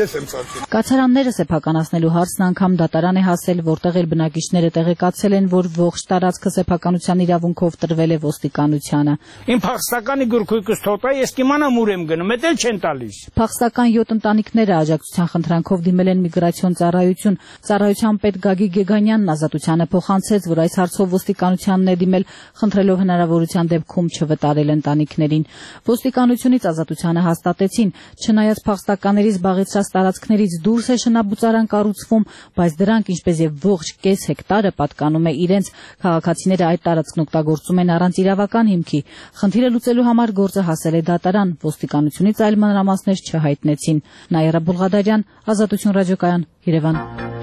Կացարանները սեփականացնելու հարցն անգամ դատարան է հասել, որտեղ էլ բնակիչները տեղեկացել են, որ ողջ տարածքը սեփականության իրավունքով տրվել է ոստիկանությանը։ Իմ փախստականի գրքույկս թոտա, ես կիմանամ ուր եմ գնում, էդ էլ չեն տալիս։ Փախստական յոթ ընտանիքները աջակցության խնդրանքով դիմել են միգրացիոն ծառայություն։ Ծառայության պետ Գագիկ Գեգանյանն ազատությանը փոխանցեց, որ այս հարցով ոստիկանությանն է դիմել, խնդրելով հնարավորության դեպքում չվտարել ընտանիքներին։ Ոստիկանությունից ազատությանը հաստատեցին, չնայած փախստականների զբաղեցրած տարածքներից դուրս է շնաբուծարան կառուցվում, բայց դրանք, ինչպես եւ ողջ կես հեկտարը պատկանում է իրենց, քաղաքացիները այդ տարածքն օգտագործում են առանց իրավական հիմքի։ Խնդիրը լուծելու համար գործը հասել է դատարան, ոստիկանությունից այլ մանրամասներ չհայտնեցին։ Նաիրա Բուլղադարյան, Ազատություն ռադիոկայան, Երևան։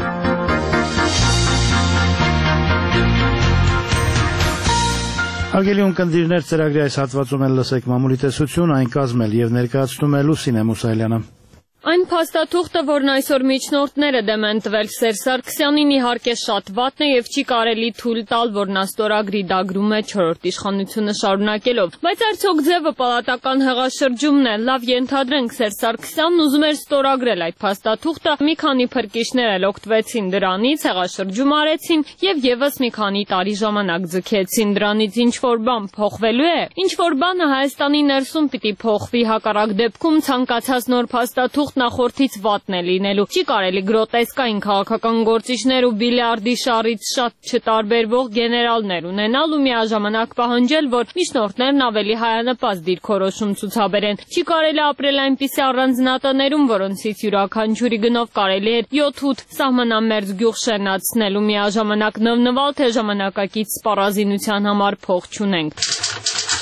Արգելի ունկնդիրներ, ծրագրի այս հատվածում էլ լսեք մամուլի տեսություն, այն կազմել եւ ներկայացնում է Լուսինե Մուսայելյանը։ Այն փաստաթուղթը, որն այսօր միջնորդները դեմ են տվել Սերժ Սարգսյանին, իհարկե շատ վատն է եւ չի կարելի թույլ տալ, որ նա ստորագրի դագրում է չորրորդ իշխանությունը շարունակելով։ Բայց արդյոք ձևը պալատական հեղաշրջումն է։ Լավ ենթադրենք, Սերժ Սարգսյանն ուզում էր ստորագրել այդ փաստաթուղթը, մի քանի փրկիչներ էլ օգտվեցին դրանից, հեղաշրջում արեցին եւ եւս մի քանի տարի ժամանակ ձգեցին դրանից։ Ինչ որ բան փոխվելու է, ինչ որ բանը Հայաստանի ներսում պիտի փոխվի, հակառակ դեպքում ցանկացած նոր փաստաթուղթ նախորդից վատն է լինելու։ Չի կարելի գրոտեսկային քաղաքական գործիչներ ու բիլիարդի շարից շատ չտարբերվող գեներալներ ունենալ ու միաժամանակ պահանջել, որ միջնորդներն ավելի հայանպաստ դիրքորոշում ցուցաբերեն։ Չի կարելի ապրել այնպիսի առանձնատներում, որոնցից յուրաքանչյուրի գնով կարելի է յոթ-ութ սահմանամերձ գյուղ շենացնել ու միաժամանակ նվնվալ, թե ժամանակակից սպառազինության համար փող չունենք։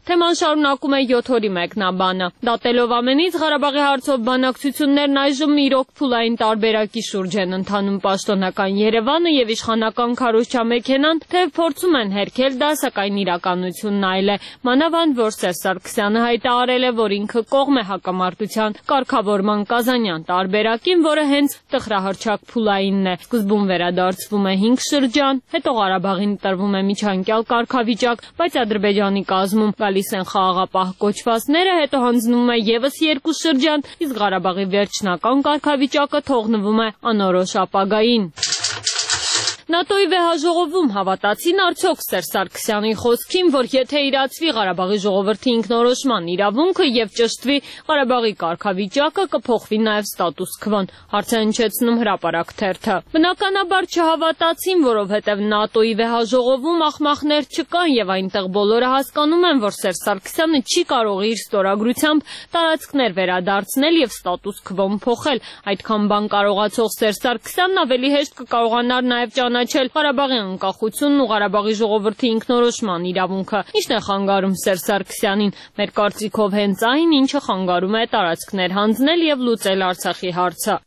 Թեման շարունակում է յոթ օրի մեկնաբանը։ Դատելով ամենից Ղարաբաղի հարցով բանակցություններն այժմ իրոք փուլային տարբերակի շուրջ են ընթանում պաշտոնական Երևանը եւ իշխանական քարոզչամեքենան, թեև փորձում են հերքել դա, սակայն իրականությունն այլ է։ Մանավանդ որ Սերժ Սարգսյանը հայտարարել է, որ ինքը կողմ է հակամարտության կարգավորման Կազանյան տարբերակին, որը հենց տխրահռչակ փուլայինն է։ Սկզբում վերադարձվում է հինգ շրջան, հետո Ղարաբաղին տրվում է միջանկյալ կարգավիճակ, բայց Ադրբեջանի կազմում գալիս են խաղաղապահ կոչվածները, հետո հանձնվում է եւս երկու շրջան, իսկ Ղարաբաղի վերջնական կարգավիճակը թողնվում է անորոշ ապագային։ ՆԱՏՕ-ի վեհաժողովում հավատացին արդյոք Սերժ Սարգսյանի խոսքին, որ եթե իրացվի Ղարաբաղի ժողովրդի ինքնորոշման իրավունքը եւ ճշտվի Ղարաբաղի կարգավիճակը, կփոխվի նաեւ ստատուս քվոն, հարց է հնչեցնում Հրապարակ թերթը։ Բնականաբար չհավատացին, որովհետեւ ՆԱՏՕ-ի վեհաժողովում աղմախներ չկան եւ այնտեղ բոլորը հասկանում են, որ Սերժ Սարգսյանը չի կարող իր ստորագրությամբ տարածքներ վերադարձնել եւ ստատուս քվոն փոխել։ Այդքան բան կարողացող Սերժ Սարգսյանն ավելի հեշտ կկարողանար նաեւ ճանաչել Ղարաբաղի անկախությունն ու Ղարաբաղի ժողովրդի ինքնորոշման իրավունքը։ Ինչն է խանգարում Սերժ Սարգսյանին։ Մեր կարծիքով հենց այն, ինչը խանգարում է տարածքներ հանձնել եւ լուծել Արցախի հարցը։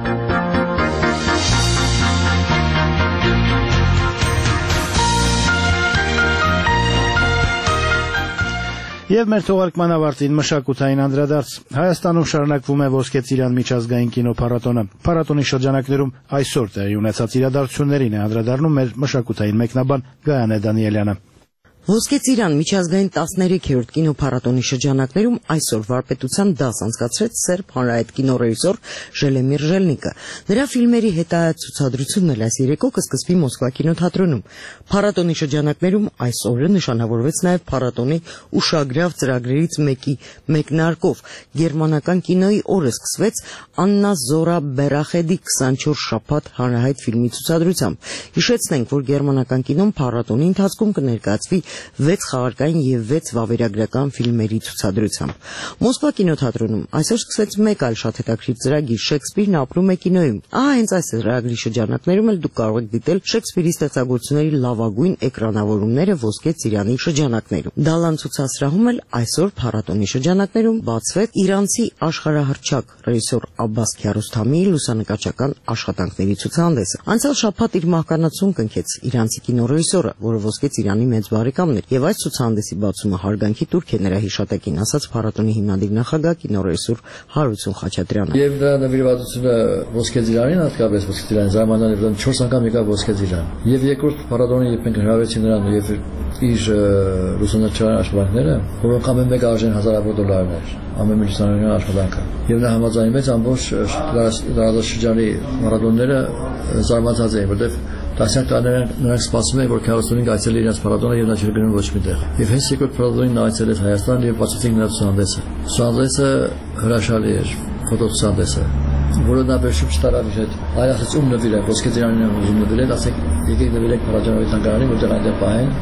Եվ մեր թողարկման ավարտին մշակութային անդրադարձ։ Հայաստանում շարունակվում է Ոսկե Ծիրան միջազգային կինոփառատոնը։ Փառատոնի շրջանակներում այսօր տեղի ունեցած իրադարձություններին է անդրադառնում մեր մշակութային մեկնաբան Գայանե Դանիելյանը։ Ոսկե Ծիրան միջազգային տասներեքերորդ կինոփառատոնի շրջանակներում այսօր վարպետության դաս անցկացրեց սերբ հանրահայտ կինոռեժիսոր Ժելեմիր Ժելնիկը։ Նրա ֆիլմերի հետայացուցադրությունն էլ այս երեկո կսկսվի Մոսկվա կինոթատրոնում։ Փառատոնի շրջանակներում այս օրը նշանավորվեց նաև փառատոնի ուշագրավ ծրագրերից մեկի մեկնարկով։ Գերմանական կինոյի օրը սկսվեց Աննա Զորա Բերախեդի քսանչորս շաբաթ հանրահայտ ֆիլմի ցուցադրությամբ։ Հիշեցնենք, որ գերմանական կինոն փառատոնի ընթացքում կներկայացվի վեց խաղարկային եւ վեց վավերագրական ֆիլմերի ցուցադրությամբ։ Մոսկվա կինոթատրոնում այսօր սկսվեց մեկ այլ շատ հետաքրքիր ծրագիր՝ Շեքսպիրն ապրում է կինոյում։ Ահա հենց այս ծրագրի շրջանակներում էլ դուք կարող եք դիտել Շեքսպիրի ստեղծագործությունների լավագույն էկրանավորումները Ոսկե Ծիրանի շրջանակներում։ Դալան ցուցասրահում էլ այսօր փառատոնի շրջանակներում բացվեց իրանցի աշխարհահռչակ ռեժիսոր Աբբաս Քիարոստամիի լուսանկարչական աշխատանքների ցուցահանդեսը։ Անցյալ շաբաթ իր մահկանացուն կնքեց իրանցի կինոռեժիսորը, որը Ոսկե Ծիրանի մեծ բարեկամն էր, եւ այս ցուցահանդեսի բացումը հարգանքի տուրք է նրա հիշատակին, ասաց փառատոնի հիմնադիր նախագահ կինոռեժիսոր Հարություն Խաչատրյանը։ Եվ նրա նվիրվածությունը Ոսկե Ծիրանին, հատկապես Ոսկե Ծիրանի զարմանալի չորս անգամ եկավ Ոսկե Ծիրան։ Եվ երկրորդ փառատոնի երբ մենք հրավիրեցին նրան եւ իր լուսանկարչական աշխատանքները, որոնք ամեն մեկը արժեն հազարավոր դոլարներ, ամեն մի լուսանկարչական աշխատանքը։ Եվ նա համաձայնվեց ամբողջ տարածաշրջանի փառատոնները զարմացած էին, որտեղ տասնյակ տարիներ նրանք սպասում էին, որ Քիարոստամին այցելի իրենց փառատոնը եւ նա չէր գնում ոչ մի տեղ։ Եվ հենց երկրորդ փառատոնին նա այցելեց Հայաստան եւ բացեցինք նրա ցուցահանդեսը։ Ցուցահանդեսը հրաշալի էր, ֆոտոցուցահանդեսը, որը նա վերջում չտարավ իր հետ։ Այլ ասած ում նվիրել, Ոսկե Ծիրանին ուզում նվիրել, ասեք եկեք նվիրենք Փարաջանովի թանգարանին, որտեղ այնտեղ պահեն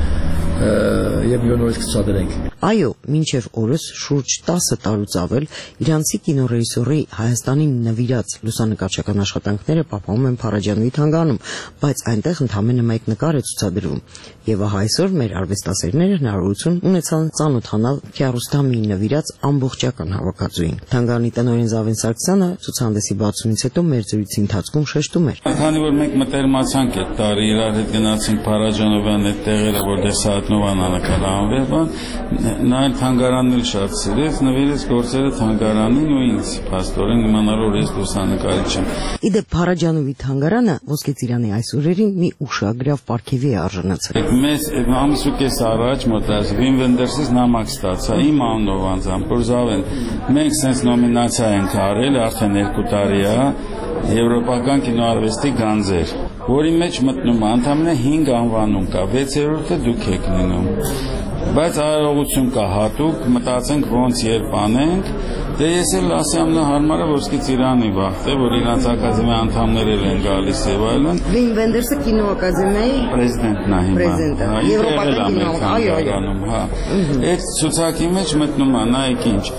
եւ մի նորից կցուցադրենք։ Այո, մինչև օրս շուրջ տասը տարուց ավել իրանցի կինոռեժիսորի Հայաստանին նվիրած լուսանկարչական աշխատանքները պահպանում են Փարաջանովի թանգարանում, բայց այնտեղ ընդամենը մեկ նկար է ցուցադրվում։ Եվ ահա այսօր մեր արվեստասերները հնարավորություն ունեցան ծանոթանալ Քիարոստամիի նվիրած ամբողջական հավաքածուին։ Թանգարանի տնօրեն Զավեն Սարգսյանը ցուցահանդեսի բացումից հետո մեր զրույցի ընթացքում շեշտում էր. Քանի որ մենք մտերմացանք այդ տարի իրար հետ գնացինք Փարաջանովյան այդ տեղերը, որտեղ Սաատնովան նկարահանվել, նա թանգարանն էլ շատ սիրեց, նվիրեց գործերը թանգարանին ու ինձ, փաստորեն իմանալով որ ես լուսանկարիչ եմ։ Իդեպ Փարաջանովի թանգարանը Ոսկե Ծիրանի այս օրերին մի ուշագրավ պարգևի է արժանացել։ Մեզ ամիս ու կես առաջ մոտած Վին Վենդերսից նամակ ստացա իմ անունով անձամբ, որ Զավեն, մենք sense նոմինացիա ենք արել արդեն երկու տարի է եվրոպական կինոարվեստի գանձեր, որի մեջ մտնում է ընդամենը հինգ անվանում կա, վեցերորդը դուք եք լինում։ Բայց արարողություն կա հատուկ, մտածենք ոնց երբ անենք, դե ես էլ ասեմ նա հարմարը Ոսկե Ծիրանի վաղտե, որ իրանց ակադեմիա անդամներ են գալիս եւ այլն։ Վին Վենդերսը կինոակադեմիայի պրեզիդենտն է հիմա։ Պրեզիդենտը։ Եվրոպական կինոակադեմիա, այո, այո։ Հա։ Այդ ցուցակի մեջ մտնում է նայեք ինչ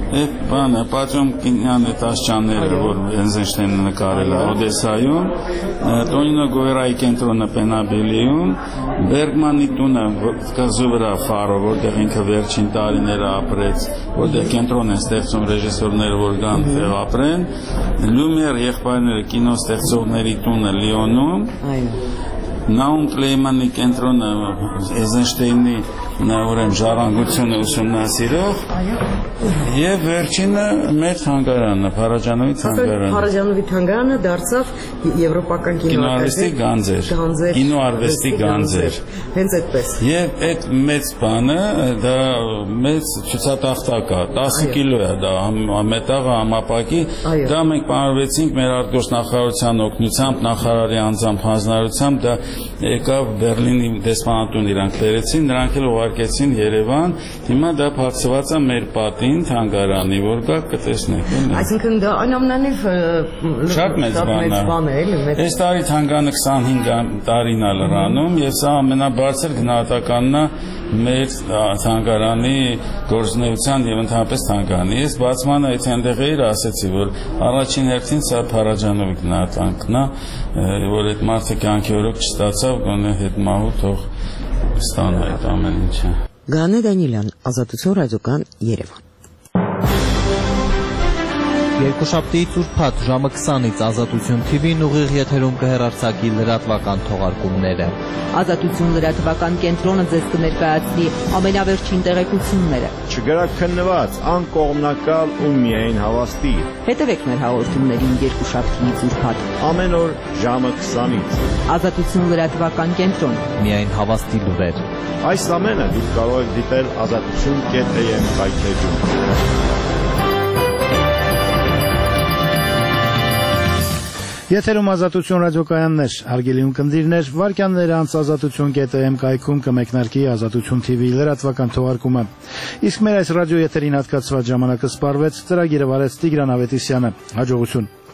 Այդ բանը Պատրոմկինյան այդ աշճանները, որ Էնզենշտեյնը նկարել է Օդեսայում, Տոնինո Գոյրայի կենտրոնը Պենաբելիում, Բերգմանի տունը կղզու վրա Ֆարո, որտեղ ինքը վերջին տարիները ապրեց, որտեղ կենտրոն են ստեղծում ռեժիսորները, որ գան տեղ ապրեն, Լյումիեր եղբայրները կինո ստեղծողների տունը Լիոնում, Նաում Կլեյմանի կենտրոնը Էյզենշտեյնի ուրեմն ժառանգությունը ուսումնասիրող եւ վերջինը մեր թանգարանը, Փարաջանովի թանգարանը։ Փարաջանովի թանգարանը դարձավ եվրոպական կինոարվեստի գանձեր, կինոարվեստի գանձեր։ Հենց այդպես։ Եվ այդ մեծ բանը դա մեծ ցուցատախտակ է, տասը կիլո է դա, մետաղը համապակի, դա մենք պահանջեցինք մեր արտգործնախարարության օգնությամբ, նախարարի անձամբ հանձնարարությամբ դա եկավ Բերլինի դեսպանատուն իրանք բերեցին, նրանք էլ ուղարկեցին Երևան, հիմա դա փակցված է մեր պատին թանգարանի, որ գա կտեսնեք։ Այսինքն դա այն ամենանիվ շատ մեծ բան է, էլի։ Այս տարի թանգարանը քսանհինգ տարին է լրանում եւ սա ամենաբարձր գնահատականն է մեր թանգարանի գործունեության եւ ընդհանրապես թանգարանի։ Ես բացմանը այդ այնտեղ էի ասեցի, որ առաջին հերթին սա Փարաջանովի գնահատանքն է, որ այդ մարդը կյանքի օրոք չստացավ, գոնե հետ մահու թող ստանա այդ ամեն ինչը։ Գանե Դանիելյան, Ազատություն ռադիոկան, Երևան։ Երկուշաբթի ծուրփաթ ժամը քսանից Ազատություն Թի Վին ուղիղ եթերում կհեռարձակի լրատվական թողարկումները։ Ազատություն լրատվական կենտրոնը ձեզ կներկայացնի ամենավերջին տեղեկությունները։ Չգրաքննված, անկողմնակալ ու միայն հավաստի։ Հետևեք մեր հաղորդումներին երկուշաբթի ծուրփաթ ամեն օր ժամը քսանից։ Ազատություն լրատվական կենտրոն, միայն հավաստի լուրեր։ Այս ամենը դուք կարող եք դիտել ազատություն կետ էյ էմ կայքեջում։ Եթերում Ազատություն ռադիոկայաններ, հարգելի ունկնդիրներ, վարքյաններ անց ազատություն կետ էյ էմ կայքում կմեկնարկի Ազատություն Թի Վի լրատվական թողարկումը։ Իսկ մեր այս ռադիո եթերին հատկացված ժամանակը սպառվեց, ծրագիրը վարեց Տիգրան Ավետիսյանը։ Հաջողություն։